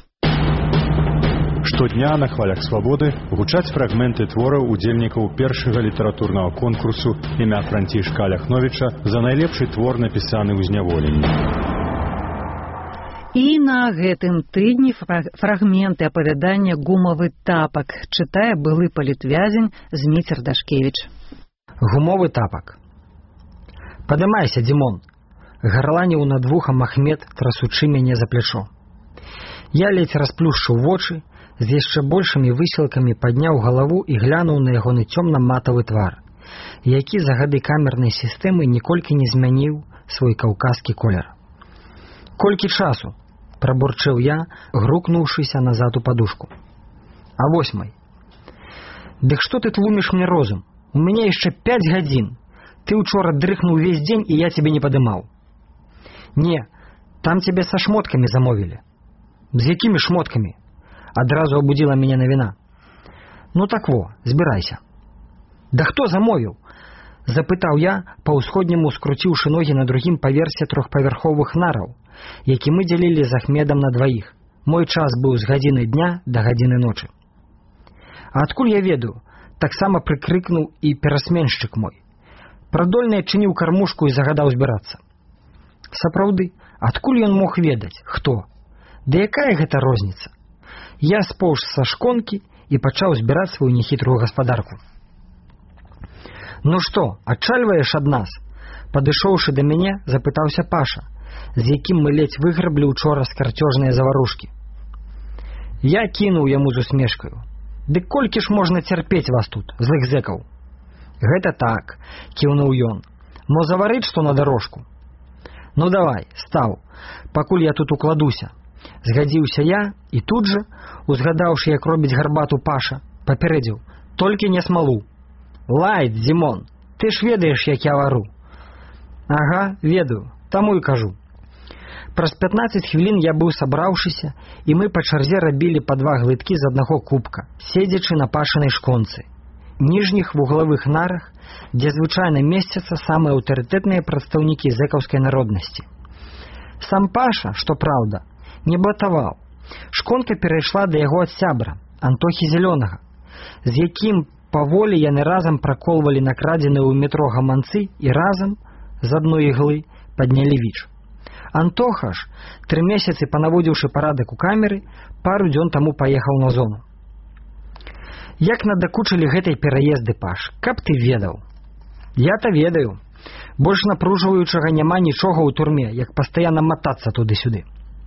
Штодня на хвалях свабоды гучаць фрагменты твораў удзельнікаў першага літаратурнага конкурсу імя Францішка Аляхновіча за найлепшы твор, напісаны ў зняволенні. І на гэтым тыдні фрагменты апавядання «Гумовы тапак» чытае былы палітвязень Зміцер Дашкевіч. Гумовы тапак. Падымайся, Димон. Гарланіў над вухам Ахмед, трасучы мяне за плячо. Я ледзь расплюшчыў вочы, з яшчэ большымі высілкамі падняў галаву і глянуў на ягоны цёмна-матавы твар, які за гады камернай сістэмы ніколькі не змяніў свой каўказскі колер. Колькі часу? Прабурчэў я, грукнуўшыся назад у падушку. А 8. Дык што ты тлуміш мне розум? У мяне яшчэ 5 гадзін. Ты учора дрыхнуў весь дзень, і я цябе не падымаў. Не, там цябе са шмоткамі замовілі. З якімі шмоткамі? Адразу абудзіла мяне навіна. Ну так во, збірайся. Да хто замовіў? Запытаў я, па-ўсходняму скруціўшы ногі на другім паверсе 3павярховых нараў, які мы дзялілі з Ахмедам на 2. Мой час быў з гадзіны дня да гадзіны ночы. А адкуль я ведаю? Таксама прыкрыкнуў і перасменшчык мой. Прадольны адчыніў кармушку і загадаў збірацца. Сапраўды, адкуль ён мог ведаць? Хто? Да якая гэта розніца? Я споўз са шконкі і пачаў збіраць сваю нехітрую гаспадарку. Ну што, адчальваеш ад нас? Падышоўшы да мяне, запытаўся Паша, з якім мы ледзь выграблі учора скарцёжныя заварушкі. Я кінуў яму з усмешкаю. Дык колькі ж можна цярпець вас тут, злых зэкаў? Гэта так, кіўнуў ён. Мо заварыць што на дарожку? Ну давай, стаў, пакуль я тут укладуся. Згадзіўся я і тут жа, узгадаўшы, як робіць гарбату Паша, папярэдзіў: толькі не смалу. Лайт, Зімон, ты ж ведаеш, як я вару. Ага, ведаю, таму і кажу. Праз 15 хвілін я быў сабраўшыся, і мы па чарзе рабілі па 2 глыткі з аднаго кубка, седзячы на Пашанай шконцы, ніжніх вуглавых нарах, дзе звычайна месцяцца самыя аўтарытэтныя прадстаўнікі зэкаўскай народнасці. Сам Паша, што праўда, не блатаваў. Шконка перайшла да яго ад сябра, Антохі Зялёнага, з якім паволі яны разам праколвалі накрадзеныя ў метро гаманцы і разам, з адной іглы, паднялі віч. Антоха ж, 3 месяцы панаводзіўшы парадак у камеры, пару дзён таму паехаў на зону. Як надакучылі гэтай пераезды, Паш, каб ты ведаў. Я-то ведаю. Больш напружваючага няма нічога ў турме, як пастаянна матацца туды-сюды.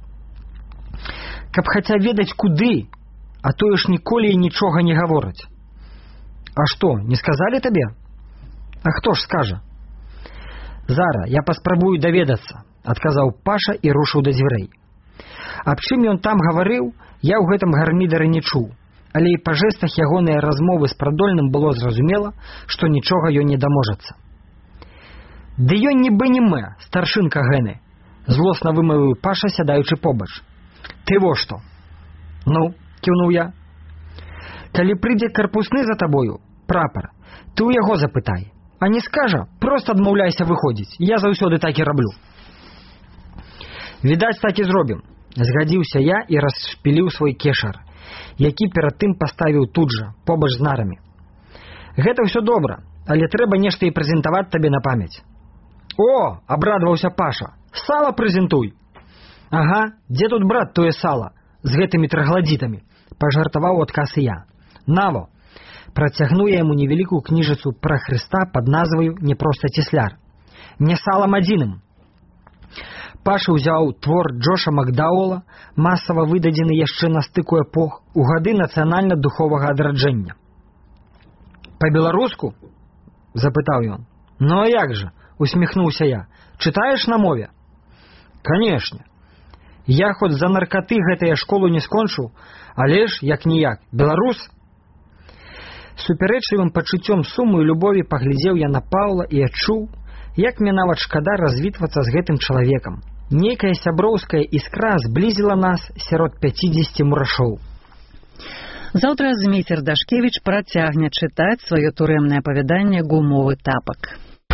Каб хаця ведаць куды, а тое ж ніколі і нічога не гавораць. А што, не сказалі табе? А хто ж скажа? Зара, я паспрабую даведацца, адказаў Паша і рушыў да дзвярэй. Аб чым ён там гаварыў, я ў гэтым гармідары не чуў, але і па жэстах ягоныя размовы з Прадольным было зразумела, што нічога ён не даможацца. Ды ён нібы не мэ, старшынка гэны, злосна вымавіў Паша, сядаючы побач. Ты во што? Ну, кіўнуў я. Калі прыйдзе карпусны за табою, прапар, ты ў яго запытай. А не скажа, проста адмаўляйся выходзіць, я заўсёды так і раблю. Відаць, так і зробім. Згадзіўся я і расшпіліў свой кешар, які перад тым паставіў тут жа, побач з нарамі. Гэта ўсё добра, але трэба нешта і прэзентаваць табе на памяць. О, абрадаваўся Паша, сала прэзентуй. Ага, дзе тут, брат, тое сала, з гэтымі трагладзітамі, пажартаваў адказ і я. Наво, працягну я яму невялікую кніжыцу пра Хрыста пад назваю «Не проста цесляр». Не салам адзіным. Паша ўзяў твор Джоша Макдауэла, масава выдадзены яшчэ на стыку эпох, у гады нацыянальна-духовага адраджэння. Па-беларуску? Запытаў ён. Ну а як жа? Усміхнуўся я. Чытаеш на мове? Канешне. Я хоць за наркаты гэтая школу не скончыў, але ж, як-ніяк, беларус. Супярэчлівым пачуццём суму і любові паглядзеў я на Паўла і адчуў, як мне нават шкада развітвацца з гэтым чалавекам. Нейкая сяброўская іскра зблізіла нас сярод 50 мурашоў. Заўтра Зміцер Дашкевіч працягне чытаць сваё турэмнае апавяданне «Гумовы тапак».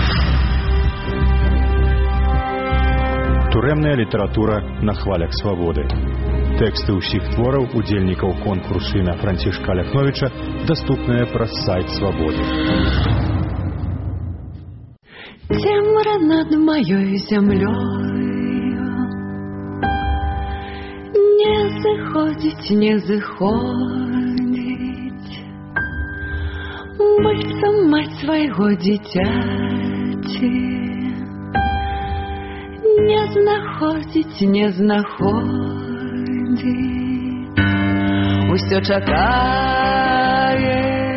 Турэмная літаратура на хвалях свабоды. Тэксты ўсіх твораў удзельнікаў конкурсу імя Францішка Аляхновіча даступныя праз сайт Свабоды. Цемра над маёй зямлёю не зыходзіць, не зыходзіць, быццам маць свайго дзіцяці не знаходзіць, не знаходзіць, усё чакае,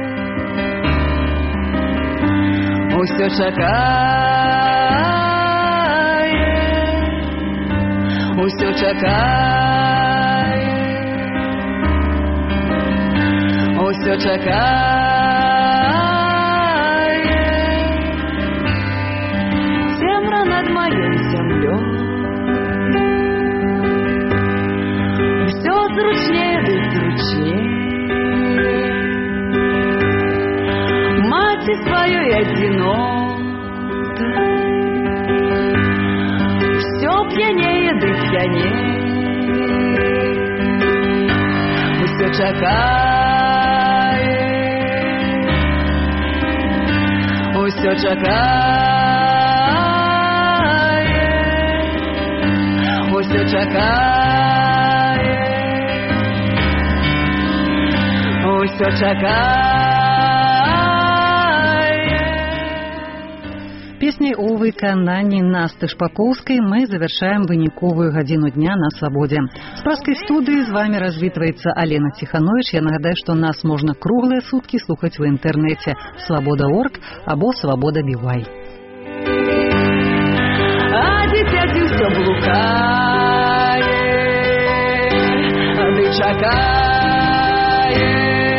усё чакае, усё чакае, усё чакае. Цемра над маёй зямлёй, усё зручнее ды зручнее. Маці сваёй адзінотай всё п'янее ды п'янее. Усё чакае, усё чакае, усё чакае, усё чакае. Песняй у выкананні Насты Шпакоўскай мы завершаем выніковую гадзіну дня на свабодзе. З праскай студыі з вами развітваецца Алена Ціханович. Я нагадаю, што нас можна круглыя суткі слухаць у інтэрнэце свабода.орг або свабода.бівай. А дзіцяці ўсё блукае, ды чакае,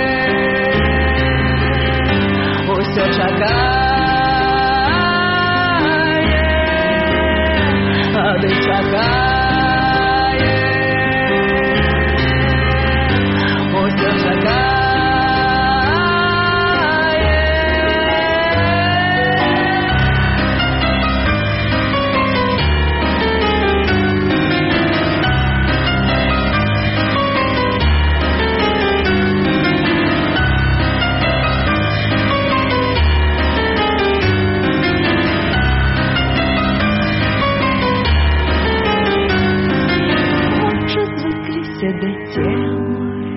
усё чакае, ды чакае, усё чакае. До темы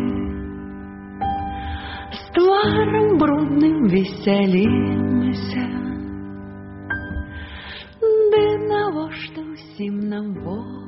с тваром брудным веселимся, ды навошта ўсім нам